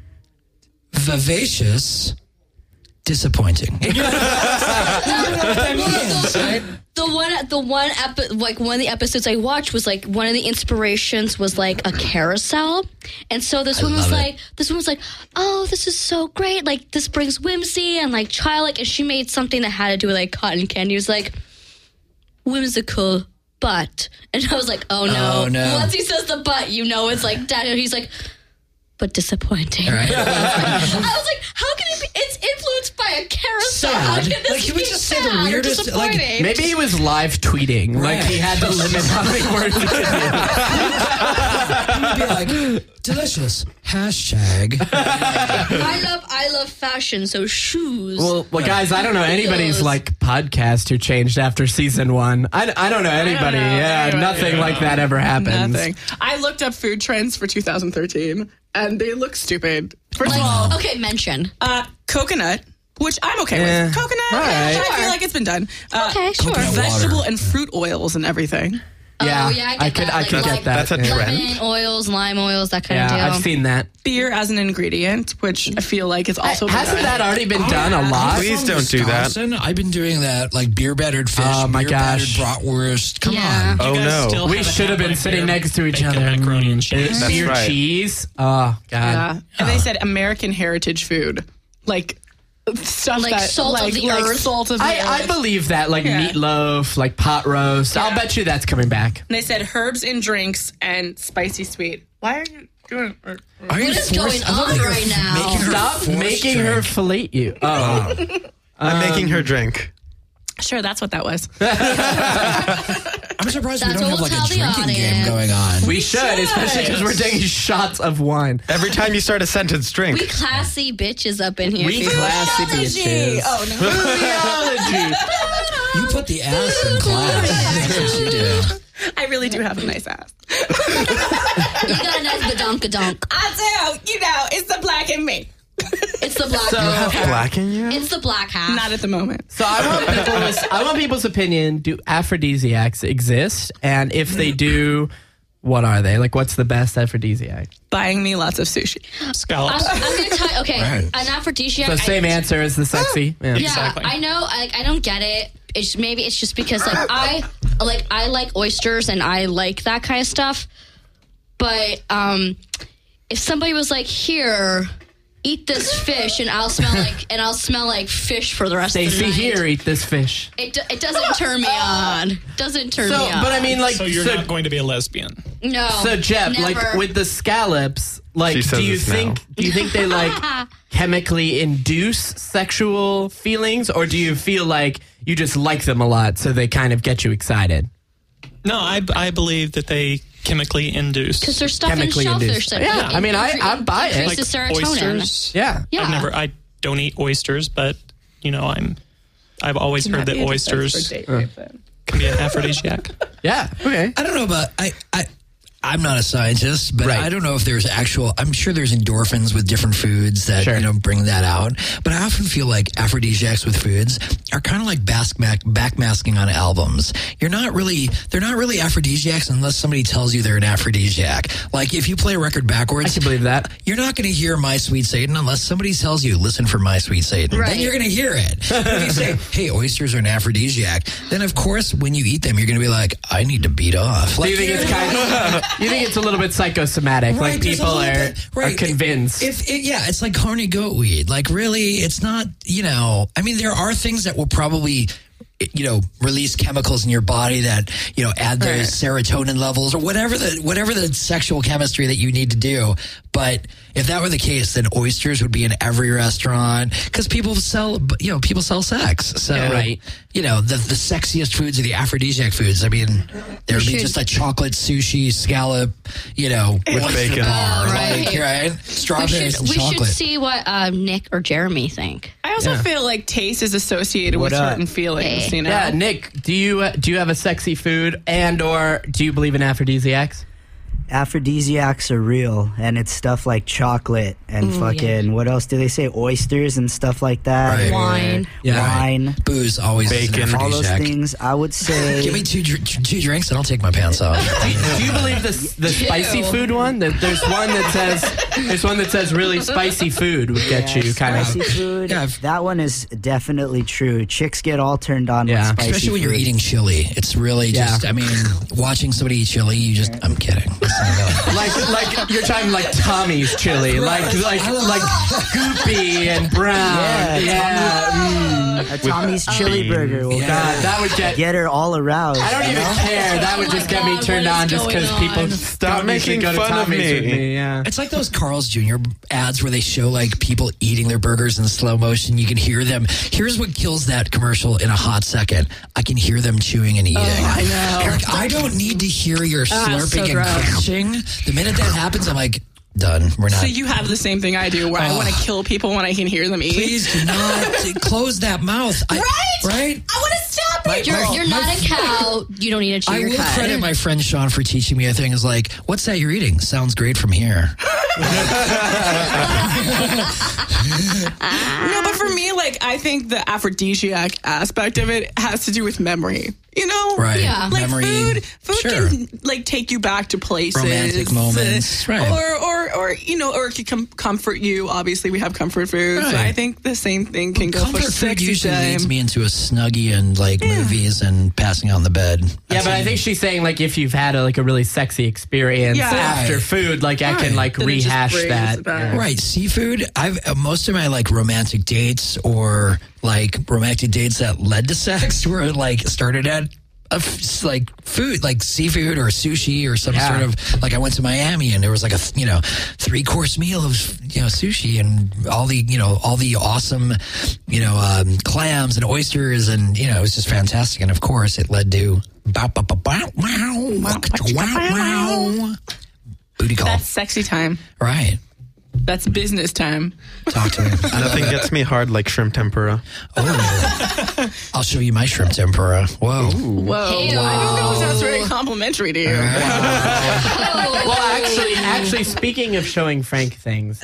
vivacious, disappointing. You know what that means, right? One of the episodes I watched was like one of the inspirations was like a carousel, and so this one was like, oh, this is so great, like this brings whimsy and like childlike, and she made something that had to do with like cotton candy. It was like whimsical but, and I was like, oh no. Once he says the but, you know it's like Daniel. He's like, but disappointing. Right. I was like, how can it be? It's influenced by a carousel. How can this like he would just say the weirdest. Like maybe he was live tweeting. Right. Like he had to limit how many words he could he would be like, delicious. Hashtag. I love fashion, so shoes. Well, guys, I don't know anybody's like podcast who changed after season 1. I don't know anybody. Nothing like that ever happens. Nothing. I looked up food trends for 2013, and they look stupid. First of all, okay, mention coconut, which I'm okay with. Coconut, right. I feel like it's been done. Okay, sure. Vegetable and fruit oils and everything. Yeah, oh, yeah, I could get that. That's a trend. Lemon oils, lime oils, that kind of deal. I've seen that. Beer as an ingredient, which I feel like is also Hasn't that already been done a lot? Please don't do that. Wisconsin, I've been doing that, like beer battered fish, Oh, my beer gosh. battered bratwurst. Come Yeah. on. Oh You guys no. still We haven't should have had, been like, sitting beer, next to each bacon, other. macaroni and cheese. That's Beer right. cheese. Oh, God. Yeah. And they said American heritage food, like stuff Like that salt of like, the like earth. salt of the I earth. believe that, like Yeah. meatloaf, like pot roast. I'll Yeah. bet you that's coming back. And they said herbs in drinks and spicy sweet. Why are you doing? Are What is going on right now? Stop making her fillet you. Oh. I'm making her drink. Sure, that's what that was. I'm surprised we That's don't have what like we'll a tell the drinking game audience. going on. We should, especially because we're taking shots of wine. Every time you start a sentence, drink. We classy bitches up in here. We classy bitches. Oh no. Theology. You put the ass in class. That's what you do. I really do have a nice ass. You got a nice badonkadonk. I do. You know, it's the black in me. It's the black So- hat. Black in you? It's the black hat. Not at the moment. So I want people's opinion. Do aphrodisiacs exist? And if they do, what are they? Like, what's the best aphrodisiac? Buying me lots of sushi. Scallops. I'm going to tell you, okay, Right. an aphrodisiac. So same answer as the sexy. Yeah. Yeah, Exactly. I know. I don't get it. Maybe it's just because I like oysters and I like that kind of stuff. But if somebody was like, here, eat this fish, and I'll smell like fish for the rest of the Stacey, night. here, eat this fish. It doesn't turn me on. Doesn't turn me on. But I mean, like, So you're not going to be a lesbian. no. So Jeb, never. like with the scallops, like She says do you this now. think they like chemically induce sexual feelings, or do you feel like you just like them a lot so they kind of get you excited? No, I believe that they chemically induce. Because there's stuff in Chemically shellfish induced. that Yeah, I mean, I buy it. increases serotonin. oysters. Yeah. Yeah. I don't eat oysters, but you know, I've always heard that oysters can be an aphrodisiac. Yeah. Okay. I don't know about I'm not a scientist, but I don't know if there's I'm sure there's endorphins with different foods that, bring that out. But I often feel like aphrodisiacs with foods are kind of like backmasking on albums. They're not really aphrodisiacs unless somebody tells you they're an aphrodisiac. Like if you play a record backwards, I can believe that. You're not going to hear My Sweet Satan unless somebody tells you, listen for My Sweet Satan. Right. Then you're going to hear it. But if you say, hey, oysters are an aphrodisiac, then of course when you eat them, you're going to be like, I need to beat off. Do Like, you think it's kind of, you think it's a little bit psychosomatic? Right, like there's a people little are convinced. It's like horny goat weed. Like really, it's not, I mean, there are things that will probably, release chemicals in your body that, add those serotonin levels or whatever the sexual chemistry that you need to do. But if that were the case, then oysters would be in every restaurant because people sell sex. So, the sexiest foods are the aphrodisiac foods. I mean, there would be just a chocolate sushi scallop, with bacon. Right? Strawberries and we chocolate. should see what Nick or Jeremy think. I also feel like taste is associated with certain feelings. You know? Yeah, Nick, do you have a sexy food or do you believe in aphrodisiacs? Aphrodisiacs are real, and it's stuff like chocolate and what else do they say? Oysters and stuff like that. Right. Wine. Wine. Booze, always Bacon. All those aphrodisiac. things. I would say. Give me two drinks and I'll take my pants off. Do you believe the spicy food one? There's one that says really spicy food would get you kind of. Spicy food. Yeah, that one is definitely true. Chicks get all turned on with spicy Especially when you're food. eating chili. It's really just, I mean, watching somebody eat chili, I'm kidding. like you're talking like Tommy's chili, like goopy and brown. A Tommy's chili burger will that would get her all aroused. I don't even care. That would just get me turned on just because people Stop don't usually making go to fun of Tommy's with me. me. Yeah. It's like those Carl's Jr. ads where they show like people eating their burgers in slow motion. You can hear them. Here's what kills that commercial in a hot second. I can hear them chewing and eating. I know. Eric, I don't need to hear your slurping and gross. crunching. The minute that happens, I'm like, done. We're not. So you have the same thing I do, where I want to kill people when I can hear them eat. Please do not close that mouth. Right? I want to stop it. You're not a cow. You don't need to chew I your will cud. credit my friend Sean for teaching me a thing. Is like, what's that you're eating? Sounds great from here. No, but for me, like, I think the aphrodisiac aspect of it has to do with memory. You know, Right. Yeah. Like Memory. food Sure. can like take you back to places, Romantic moments. Right. or it can comfort you. Obviously, we have comfort food, so Right. I think the same thing can go for Comfort food sexy usually time. leads me into a Snuggie and like movies and passing out on the bed. Yeah, but I think she's saying like if you've had a really sexy experience Yeah. after Right. food, like I can like Then it just rehash brings that. it back. Yeah. Right, seafood. I've most of my like romantic dates or like romantic dates that led to sex were like started at like food, like seafood or sushi or some sort of like I went to Miami and there was like a 3-course meal of sushi and all the awesome clams and oysters and it was just fantastic, and of course it led to booty call. That's sexy time. Right. That's business time. Talk to me. Nothing gets me hard like shrimp tempura. Oh, I'll show you my shrimp tempura. Whoa. Whoa. Hey, I don't know if that's very complimentary to you. Well, actually, speaking of showing Frank things,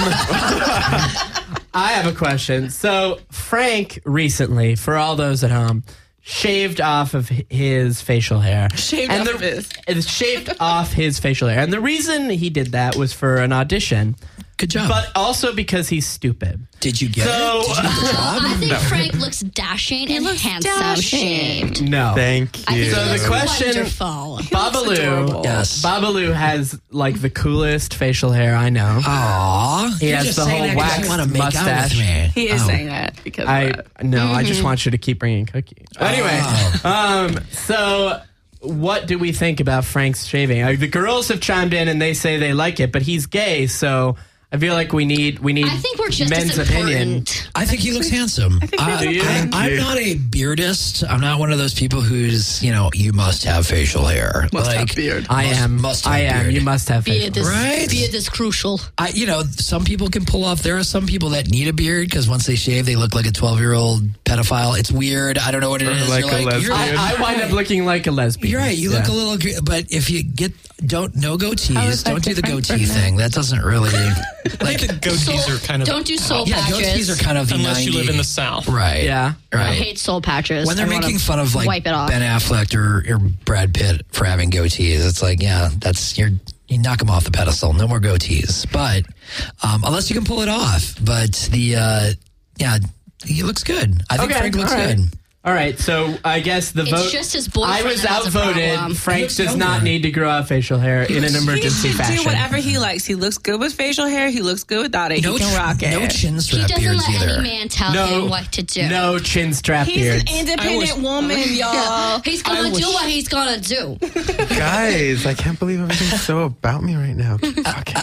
I have a question. So Frank recently, for all those at home, shaved off of his facial hair. Shaved off his facial hair. And the reason he did that was for an audition. Good job. But also because he's stupid. Did you get it? Did you get the job? I think Frank looks dashing and handsome shaved. No. Thank I you. think So he the looks question, wonderful. Babalu, Yes. Babalu has like the coolest facial hair I know. Aw. He You're has just the saying whole that 'cause wax you want to make out mustache. with me. He is Oh. saying that because of that. I just want you to keep bringing cookies. Anyway, so what do we think about Frank's shaving? The girls have chimed in and they say they like it, but he's gay, so I feel like we need I think we're just men's as opinion. important. I think he looks handsome. I'm not a beardist. I'm not one of those people who's, you must have facial hair. Must have beard. I am. Must have I am. beard. You must have facial Beard is, Right? beard is crucial. Some people can pull off. There are some people that need a beard because once they shave, they look like a 12-year-old pedophile. It's weird. I don't know what it is. Like You're a lesbian. you're- I wind up looking like a lesbian. You're right. You look a little, but if you get no goatees. Don't do the different goatee from thing. That doesn't really I think the goatees are kind of Don't do soul yeah. patches. Goatees are kind of the unless you 90s. live in the South. Right. Yeah. I Right. hate soul patches. When they're I wanna making fun of like wipe it off. Ben Affleck or Brad Pitt for having goatees, it's like, yeah, you knock them off the pedestal. No more goatees. But unless you can pull it off. But he looks good. I think Frank looks good. All right, so I guess the It's vote. just his boyfriend I was that has a outvoted. problem. Frank looks does not younger. need to grow out facial hair in an emergency He should fashion. do whatever he likes. He looks good with facial hair. He looks good without it. He can rock it. No chin He strap doesn't beards let either. any man tell him what to do. No chin strap He's beards. an independent woman, y'all. He's gonna do what he's gonna do. Guys, I can't believe everything's so about me right now. Okay.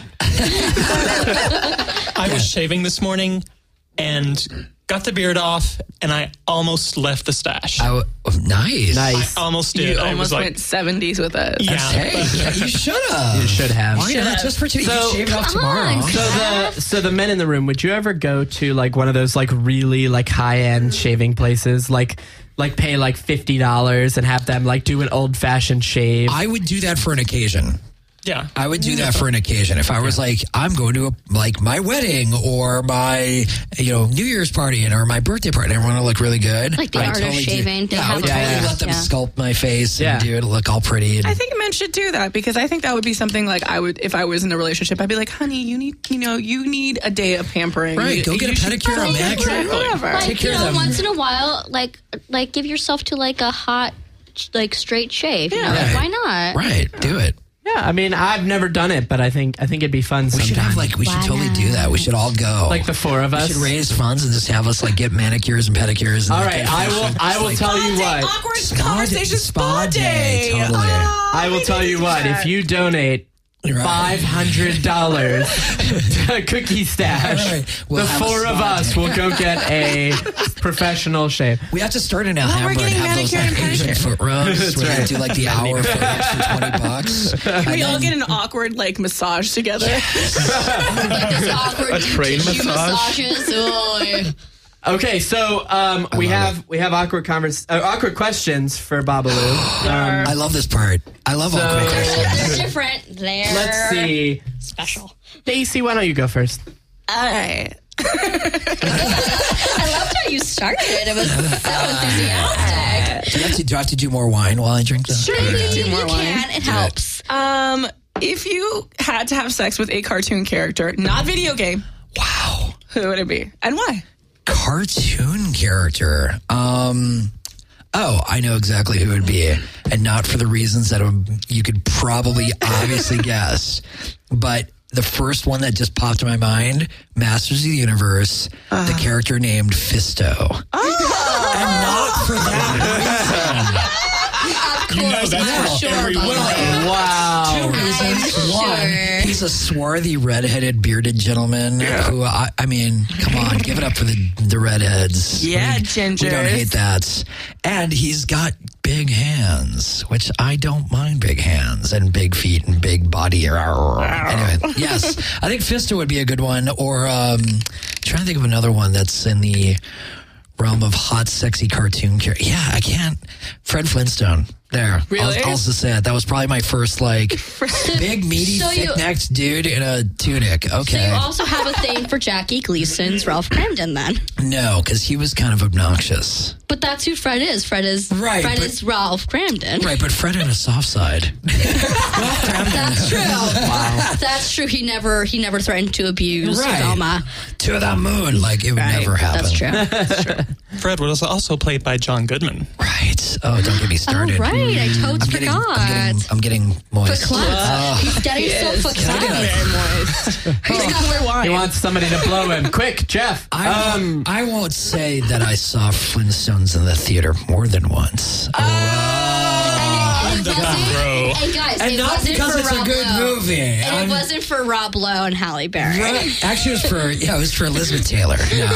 I was shaving this morning and got the beard off, and I almost left the stash. Nice. Nice. I almost did. You I almost was like, went 70s with it. yeah. Hey, you should have. You should have. Why not? Just for today. So- You shave it off tomorrow. So the men in the room, would you ever go to like one of those like really like high end shaving places, like pay like $50 and have them like do an old fashioned shave? I would do that for an occasion. Yeah. I would do that for an occasion. If I was like, I'm going to my wedding or my New Year's party or my birthday party, and I want to look really good. Like the art of shaving. They I have would totally like- let them yeah. sculpt my face Yeah. and do it look all pretty. And, I think men should do that because I think that would be something like I would if I was in a relationship. I'd be like, honey, you need a day of pampering. Right, go get a should pedicure, a probably- manicure. whatever. Like, Take care you of know, them. once in a while, like give yourself to like a hot, like straight shave. You know, Right. like, why not? right, do it. Yeah, I mean, I've never done it, but I think it'd be fun We sometime. should have we should Why totally not? do that. We should all go. Like the four of We us. should raise funds and just have us get manicures and pedicures. And All like, right, get fashion. I will tell you what. Awkward Spa conversation spa day, totally. I will tell you what. If you donate Right. $500 to Cookie Stash, Right. We'll the have a four of spa us day. will go get a professional shave. We have to start in Alhambra and getting have those manicure and Asian pedicure. foot rubs That's where right. they do the hour for an extra $20. We all get an awkward massage together. Like this awkward A train tissue massage? massages. Oy. Okay, so we have awkward questions for Babalu. I love this part. I love awkward questions. They're different. They're Let's see. special. Daisy, why don't you go first? All right. I loved how you started. It was so enthusiastic. Do I have to do more wine while I drink this? Sure, you do more can. It helps. If you had to have sex with a cartoon character, not video game, Wow. who would it be and why? Cartoon character. Oh, I know exactly who it would be. And not for the reasons that you could probably obviously guess. But the first one that just popped in my mind, Masters of the Universe, the character named Fisto. And not for that Of course, I'm sure. Bubba. Wow. Two reasons. One, Sure. he's a swarthy, redheaded, bearded gentleman who, I mean, come on, give it up for the redheads. Yeah, We gingers. don't hate that. And he's got big hands, which I don't mind big hands and big feet and big body. Anyway, yes, I think Fisto would be a good one. Or trying to think of another one that's in the realm of hot, sexy cartoon character. Yeah, I can't. Fred Flintstone. There. Really? I'll just say it. That was probably my first, big, meaty, So you- thick-necked dude in a tunic. So Okay. you also have a thing for Jackie Gleason's Ralph Cramden, then. No, because he was kind of obnoxious. But that's who Fred is. Fred is Right, Fred but- is Ralph Cramden. Right, but Fred had a soft side. That's true. Wow. That's true. He never threatened to abuse Right. Velma. To the moon. It would never happen. That's true. Fred was also played by John Goodman. Right. Oh, don't get me started. Oh, right. I totes forgot. I'm getting moist. He's getting so excited. Very moist. He's got more wine. He wants somebody to blow him. Quick, Jeff. I won't say that I saw Flintstones in the theater more than once. And guys, And it not wasn't because for it's a Rob good Lowe. movie. And it wasn't for Rob Lowe and Halle Berry. Right. Actually, it was for Elizabeth Taylor. No,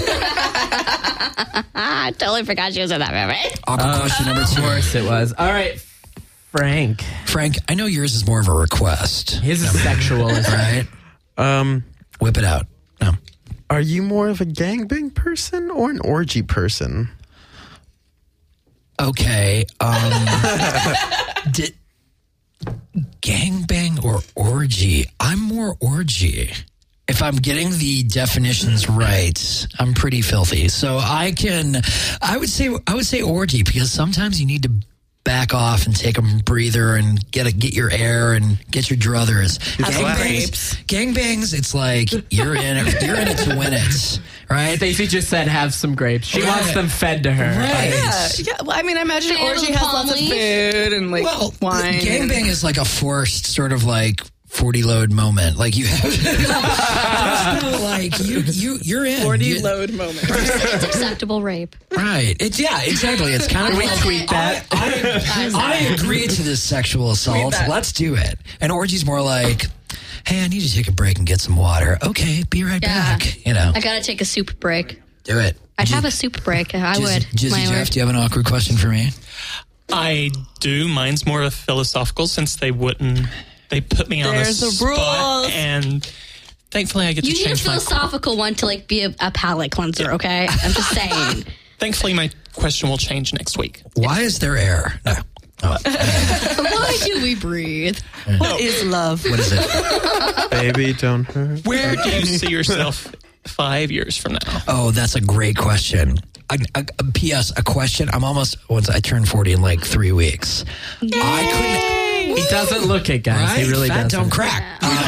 I totally forgot she was in that movie. awkward question number Of 2. course it was. All right, Frank. Frank, I know yours is more of a request. His is sexual. Right? Whip it out. No. Are you more of a gangbang person or an orgy person? Okay. gangbang or orgy? I'm more orgy. If I'm getting the definitions right, I'm pretty filthy. So I would say orgy, because sometimes you need to back off and take a breather and get your air and get your druthers. Gangbangs, it's like you're in it to win it, right? Stacey just said have some grapes. She wants them fed to her. Right. Yeah. Well, I mean, I imagine an orgy has lots of Family. food and like wine. Gangbang is like a forced sort of like 40 load moment. Like you have like you're in 40 load moment. It's acceptable rape. right. Exactly. It's kind of We like tweet that. I agree to this sexual assault. that. Let's do it. An orgy's more like, hey, I need to take a break and get some water. Okay, be right back. You know, I gotta take a soup break. do it. I'd have a soup break. I would. Jizzy My Jeff, word. do you have an awkward question for me? I do. Mine's more of a philosophical, since they put me on There's the the spot, rules. and thankfully I get to You need a change my. philosophical one to like be a palate cleanser, okay? I'm just saying. Thankfully, my question will change next week. Why is there air? No. Oh, Why do we breathe? What is love? what is it? Baby, don't hurt. Where do you see yourself 5 years from now? Oh, that's a great question. P.S. A question. Once I turned 40 in like 3 weeks. I couldn't. He doesn't look it, guys. Right? He really Fat doesn't. don't crack.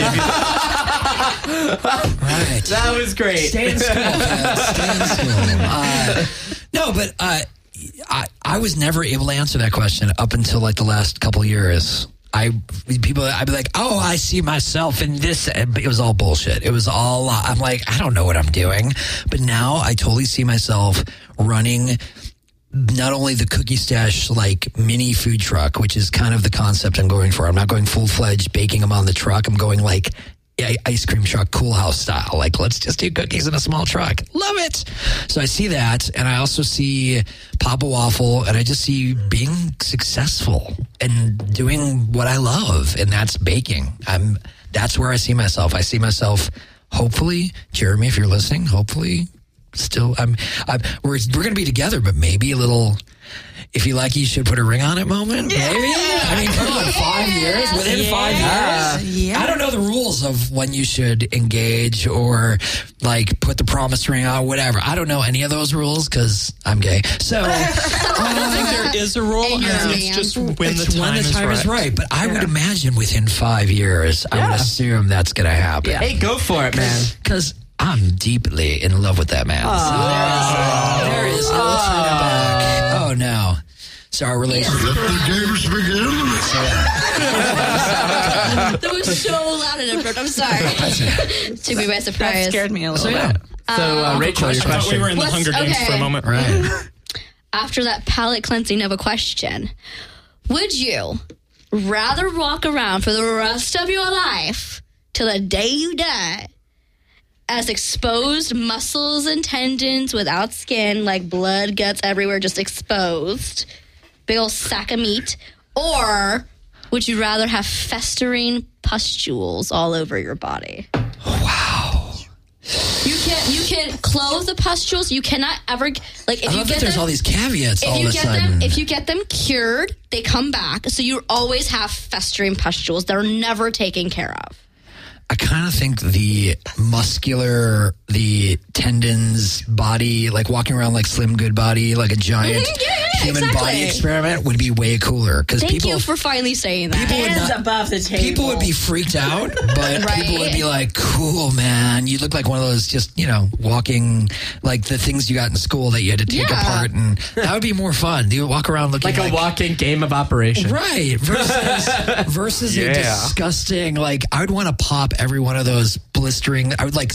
Right. That was great. Stay in school, kids. Stay in school. No, but I was never able to answer that question up until like the last couple years. I'd be like, oh, I see myself in this. It was all bullshit. It was all, I'm like, I don't know what I'm doing. But now I totally see myself running not only the Cookie Stash like mini food truck, which is kind of the concept I'm going for. I'm not going full-fledged baking them on the truck. I'm going like ice cream truck, Cool House style. Like, let's just do cookies in a small truck. Love it. So I see that, and I also see Papa Waffle, and I just see being successful and doing what I love, and that's baking. That's where I see myself. I see myself, hopefully, Jeremy, if you're listening, hopefully, still, we're going to be together, but maybe a little, if you like, you should put a ring on it moment. Maybe. I mean, come on, 5 years, within 5 years. Yeah. I don't know the rules of when you should engage or like put the promise ring on, whatever. I don't know any of those rules because I'm gay. So I don't think there is a rule. And you're a It's man. just when it's the time, is right. But I would imagine within 5 years, I would assume that's going to happen. Hey, go for it, man. Because I'm deeply in love with that man. So there is no turning back. Oh, no. So our relationship. Let the games begin. That was so loud and abrupt. I'm sorry. To be my surprise. That scared me a little bit. So, Rachel, your I thought we question. were in the What's- Hunger Games okay. for a moment. Right. After that palate cleansing of a question, would you rather walk around for the rest of your life till the day you die as exposed muscles and tendons without skin, like blood, guts everywhere, just exposed, big old sack of meat, or would you rather have festering pustules all over your body? Wow. You can close the pustules. You cannot ever like if I you love get that there's them, all these caveats all of a them sudden. if you get them cured, they come back. So you always have festering pustules. They're never taken care of. I kind of think the muscular, the tendons, body, like walking around like Slim Goodbody, like a giant human exactly. body experiment would be way cooler. Because Thank people, you for finally saying that. people would Hands not, above the table. people would be freaked out, but Right. people would be like, cool, man. You look like one of those just, walking, like the things you got in school that you had to take Yeah. apart. And that would be more fun. You would walk around looking Like a walking game of operation. Right. Versus a disgusting, like, I would want to pop every one of those blistering, I would like,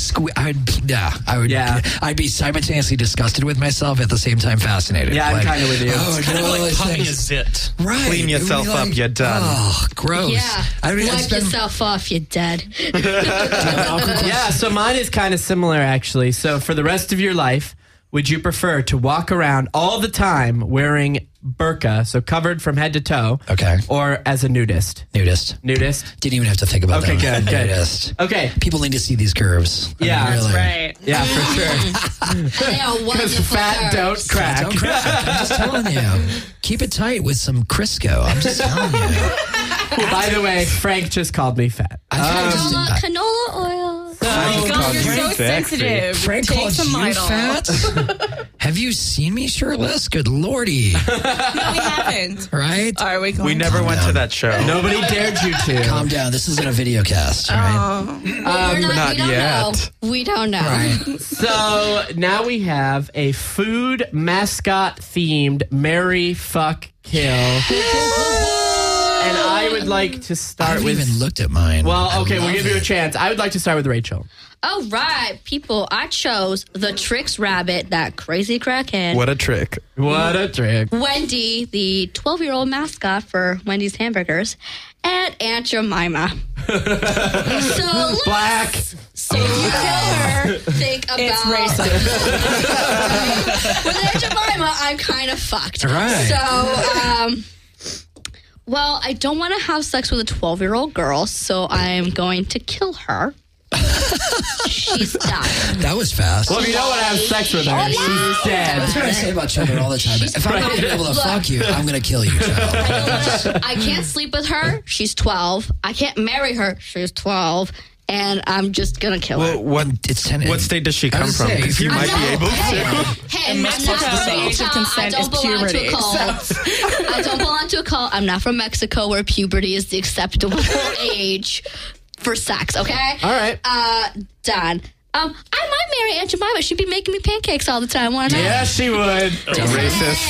I'd be simultaneously disgusted with myself at the same time fascinated. Yeah, I'm Like, kind of with you. Oh, Kind of no, like those popping a things. zit. Right. Clean It would yourself be up, like, you're done. Oh, gross. Yeah. I mean, Wipe yourself off, you're dead. Yeah, so mine is kind of similar, actually. So for the rest of your life, would you prefer to walk around all the time wearing burqa, so covered from head to toe? Okay. Or as a nudist? Nudist. Nudist? Didn't even have to think about that. Okay, good. Nudist. Okay. People need to see these curves. Yeah, really. That's right. Yeah, for sure. They are Because wonderful fat curves. don't crack. Don't crack. I'm just telling you. Keep it tight with some Crisco. I'm just telling you. By the way, Frank just called me fat. Canola oil. Oh, God, you're so sensitive. Frank Take called some you Midol. fat? Have you seen me shirtless? Good lordy. No, we haven't. Right? Are we going We never went to that show. Nobody dared you to. Calm down. This isn't a video cast, right? We're not we don't yet. know. We don't know. Right. So now we have a food mascot themed Marry, Fuck, Kill. And I would like to I start haven't with. even looked at mine. Well, okay, I we'll love give you a it. chance. I would like to start with Rachel. All right, people. I chose the Trix Rabbit, that crazy crackhead. What a trick. What a trick. Wendy, the 12-year-old mascot for Wendy's Hamburgers, and Aunt Jemima. So Black. So you kill her, think about It's racist. With Aunt Jemima, I'm kind of fucked. Right. So, well, I don't want to have sex with a 12-year-old girl, so I'm going to kill her. She's done. That was fast. Well, if you don't want to have sex with her, she's That's dead. what I say about children all the time. If I'm not going to be able to Look. fuck you, I'm going to kill you, child. I can't sleep with her. She's 12. I can't marry her. She's 12. And I'm just going to kill her. Well, It's 10. what state does she come from? say, Because you I might be know. able to. Hey, In I'm Mexico, not from the age of Utah. consent I is don't belong to puberty, a cult. I don't belong to a cult. I'm not from Mexico where puberty is the acceptable age for sex, okay? All right. Done. I might marry Aunt Jemima. She'd be making me pancakes all the time. Why not? Yeah, she would. Racist.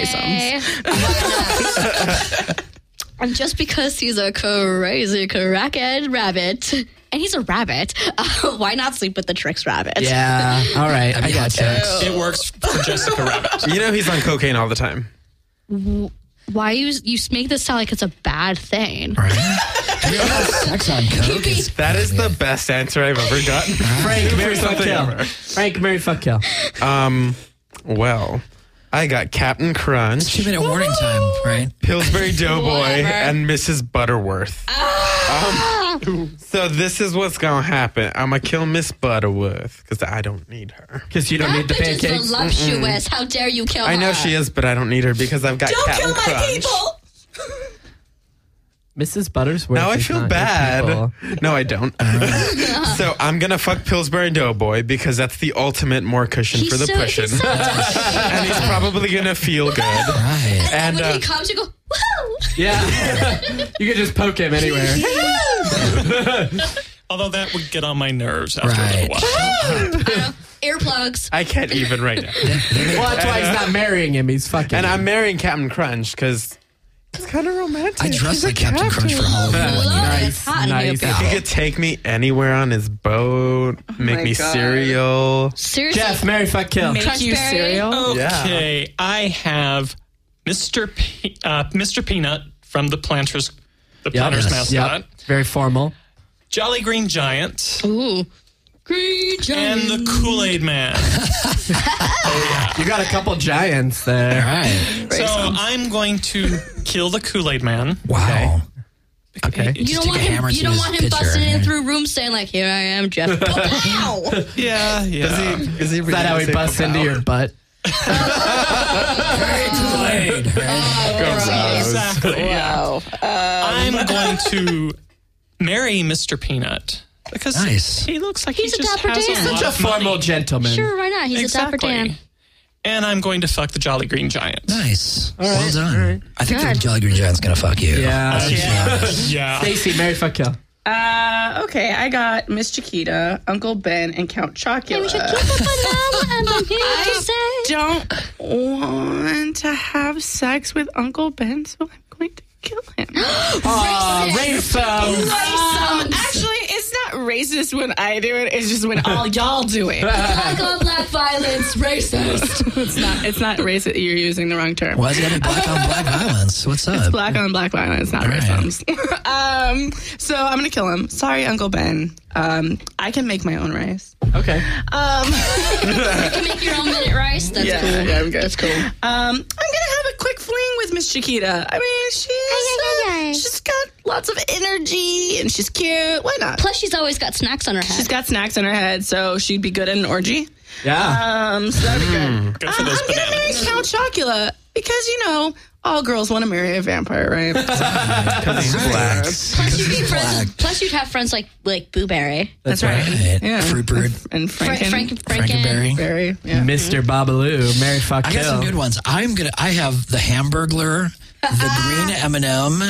Raisins. And just because he's a crazy crackhead rabbit, and he's a rabbit, why not sleep with the Trix Rabbit? Yeah. All right. I got you. It works for Jessica Rabbit. You know he's on cocaine all the time. Why you make this sound like it's a bad thing? Right? Have you ever had sex on coke? That is the best answer I've ever gotten. Frank, marry, fuck, Something kill. ever. Frank, marry, fuck, kill. Well, I got Captain Crunch, 2-minute warning time, right? Pillsbury Doughboy, Whatever. and Mrs. Butterworth. So this is what's gonna happen. I'm gonna kill Miss Butterworth because I don't need her. Because you don't That need the bitch is pancakes. voluptuous. How dare you kill her? I know she is, but I don't need her because I've got Don't Captain kill my Crunch. people. Mrs. Buttersworth. Now I is feel not your bad. people. No, I don't. So I'm gonna fuck Pillsbury Doughboy because that's the ultimate more cushion for the pushing. He's so And he's probably gonna feel good. Right. And And when he comes, you go, woo! Yeah. You could just poke him anywhere. Although that would get on my nerves after Right. a while. Earplugs. I can't even right now. Well, that's why he's not marrying him. He's fucking And him. I'm marrying Captain Crunch because it's kind of romantic. I dressed He's a like Captain Crunch for Halloween one Love year. it. It's hot in here, Nice. baby. He could take me anywhere on his boat, make my me God. cereal. Seriously. Jeff, marry, fuck, kill. Make you Crunchberry? cereal. Okay, I have Mr. Peanut from the Planters Yes. mascot, Yep. Very formal. Jolly Green Giant, Ooh. Green and the Kool-Aid Man. You got a couple giants there. Right. So I'm going to kill the Kool-Aid Man. Wow. Okay. You don't take want a him. hammer You to don't his want him pitcher. busting in through rooms saying like, "Here I am, Jeff." Pow! Yeah. Is he Is that how he busts into your butt? Exactly. Wow. I'm going to marry Mr. Peanut because Nice. he looks like He's he a just dapper has Dan. a lot Such a of money. formal gentleman. Sure, why not? He's a dapper Dan. Exactly. And I'm going to fuck the Jolly Green Giant. Nice. Well done. right. I think the Good. Jolly Green Giant's going to fuck you. Yeah. Yeah. Stacy, marry, fuck, kill. Okay, I got Miss Chiquita, Uncle Ben, and Count Chocula. I Don't want to have sex with Uncle Ben, so I'm going to kill him. Racist. Actually, it's not racist when I do it. It's just when all y'all do it. Black on black violence, racist. It's not racist. You're using the wrong term. Why is it got to be black on black violence? What's up? Black on black violence, not All right. racism. So I'm gonna kill him. Sorry, Uncle Ben. I can make my own rice. Okay. You can make your own minute rice. That's cool. Yeah, I'm good. That's cool. I'm gonna have a quick fling with Miss Chiquita. I mean, she's got lots of energy and she's cute. Why not? Plus, she's always got snacks on her head. She's got snacks on her head, so she'd be good at an orgy. Yeah. So that'd be good. Good for those I'm gonna marry bananas. Count Chocula because all girls want to marry a vampire, right? Because he's black. Plus, you'd have friends like Boo Berry. That's right. Yeah. Fruitbird. And Frankenberry. Berry. Yeah. Mr. Babalu, Mary Fuck I got some Kill. good ones. I have the Hamburglar, the green M&M,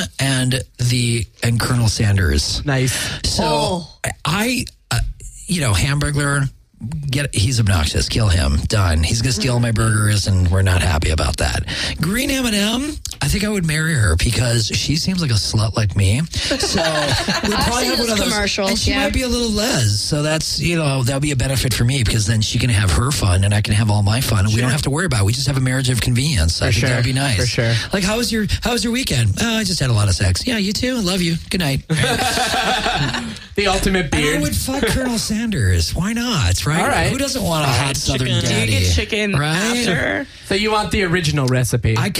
and Colonel Sanders. Nice. So I Hamburglar. He's obnoxious. Kill him. Done. He's gonna steal my burgers, and we're not happy about that. Green M&M. I think I would marry her because she seems like a slut like me. So we probably have one of those commercials. and she might be a little les. So that's that'll be a benefit for me because then she can have her fun and I can have all my fun, and we don't have to worry about it. We just have a marriage of convenience. I think that'd be nice. For sure. Like, how was your weekend? Oh, I just had a lot of sex. Yeah, you too. Love you. Good night. The ultimate And I beard. would fuck Colonel Sanders. Why not? Right? All right. Who doesn't want a hot Southern chicken. daddy? Do you get chicken right? after? So you want the original recipe? I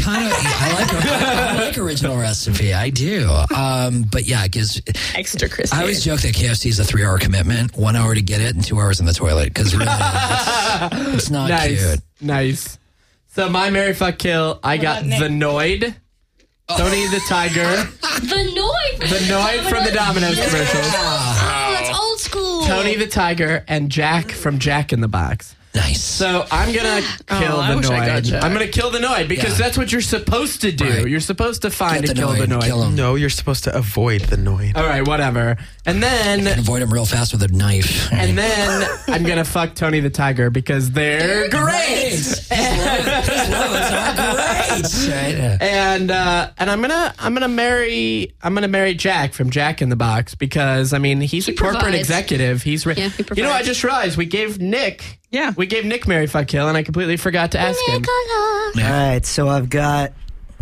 like original recipe. I do. But yeah, it gives. Extra crispy. I always joke that KFC is a 3-hour commitment, 1 hour to get it and 2 hours in the toilet because really, it's not cute. Nice. So my Mary Fuck Kill, I got the Noid, Tony the Tiger, The Noid from the Domino's commercials, Oh, that's old school. Tony the Tiger, and Jack from Jack in the Box. Nice. So I'm gonna kill I the wish I got Noid. Jack. I'm gonna kill the Noid because Yeah. that's what you're supposed to do. Right. You're supposed to find Get and the kill the Noid, Noid. kill him. No, you're supposed to avoid the Noid. All right, whatever. And then Avoid him real fast with a knife. And then I'm gonna fuck Tony the Tiger because they're great. His loads are great. Right? And I'm gonna marry Jack from Jack in the Box because I mean he's a corporate provides. executive. He provides. I just realized we gave Nick Mary Fuck Kill and I completely forgot to ask him. All right, so I've got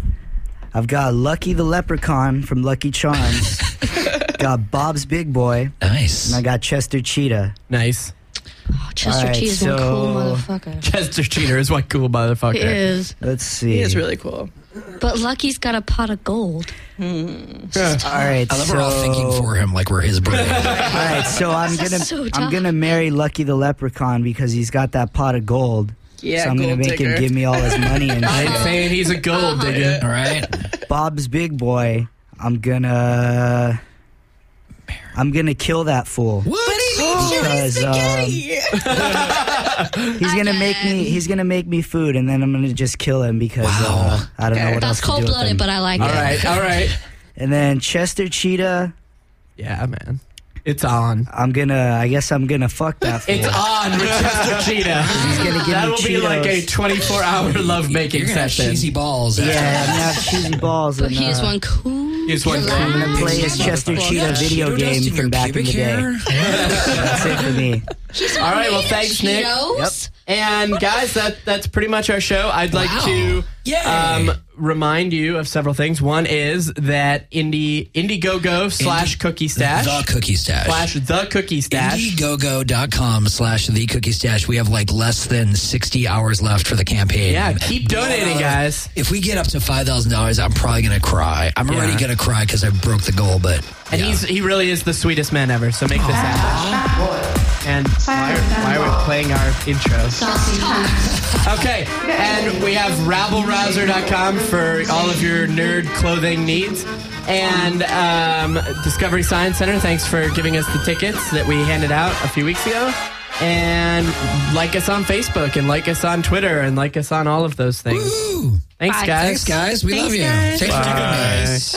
Lucky the Leprechaun from Lucky Charms. Got Bob's Big Boy, Nice. and I got Chester Cheetah. Nice. Oh, Chester All right, Cheetah is one cool so- motherfucker. Chester Cheater is one cool motherfucker. He is. Let's see. He is really cool. But Lucky's got a pot of gold. All right, I love we're all thinking for him like we're his brother. All right, so I'm so tough. I'm gonna marry Lucky the Leprechaun because he's got that pot of gold. Yeah, so I'm gonna gold make digger. him give me all his money and I ain't shit. saying he's a gold digger. All right. Bob's Big Boy, I'm gonna kill that fool. What? Because he's gonna make me food, and then I'm gonna just kill him because I don't know what That's else to do cold with blooded, him. but I like All it. right. And then Chester Cheetah, Yeah, man. It's on. I guess I'm gonna fuck that fool. It's on with Chester Cheetah. He's gonna give That me will be like a Cheetos. 24-hour lovemaking You're gonna have session. cheesy balls. Yeah, I'm gonna have cheesy balls. But and, he is one cool. He's one cool. I'm gonna play his Chester Cheetah video game from back in the day. That's it for me. All right, well, thanks, Nick. Cheetos? And guys, that's pretty much our show. I'd like to remind you of several things. One is that Indiegogo / Cookie Stash The Cookie Stash. / The Cookie Stash. Indiegogo.com / The Cookie Stash. We have like less than 60 hours left for the campaign. Yeah, keep donating, guys. If we get up to $5,000, I'm probably going to cry. I'm already going to cry because I broke the goal, but. And he really is the sweetest man ever, so make this happen. And why are we playing our intro? Okay, and we have rabblerouser.com for all of your nerd clothing needs. And Discovery Science Center, thanks for giving us the tickets that we handed out a few weeks ago. And like us on Facebook, and like us on Twitter, and like us on all of those things. Woo! Thanks, guys. Thanks, guys. We love you. guys. Thanks for taking us.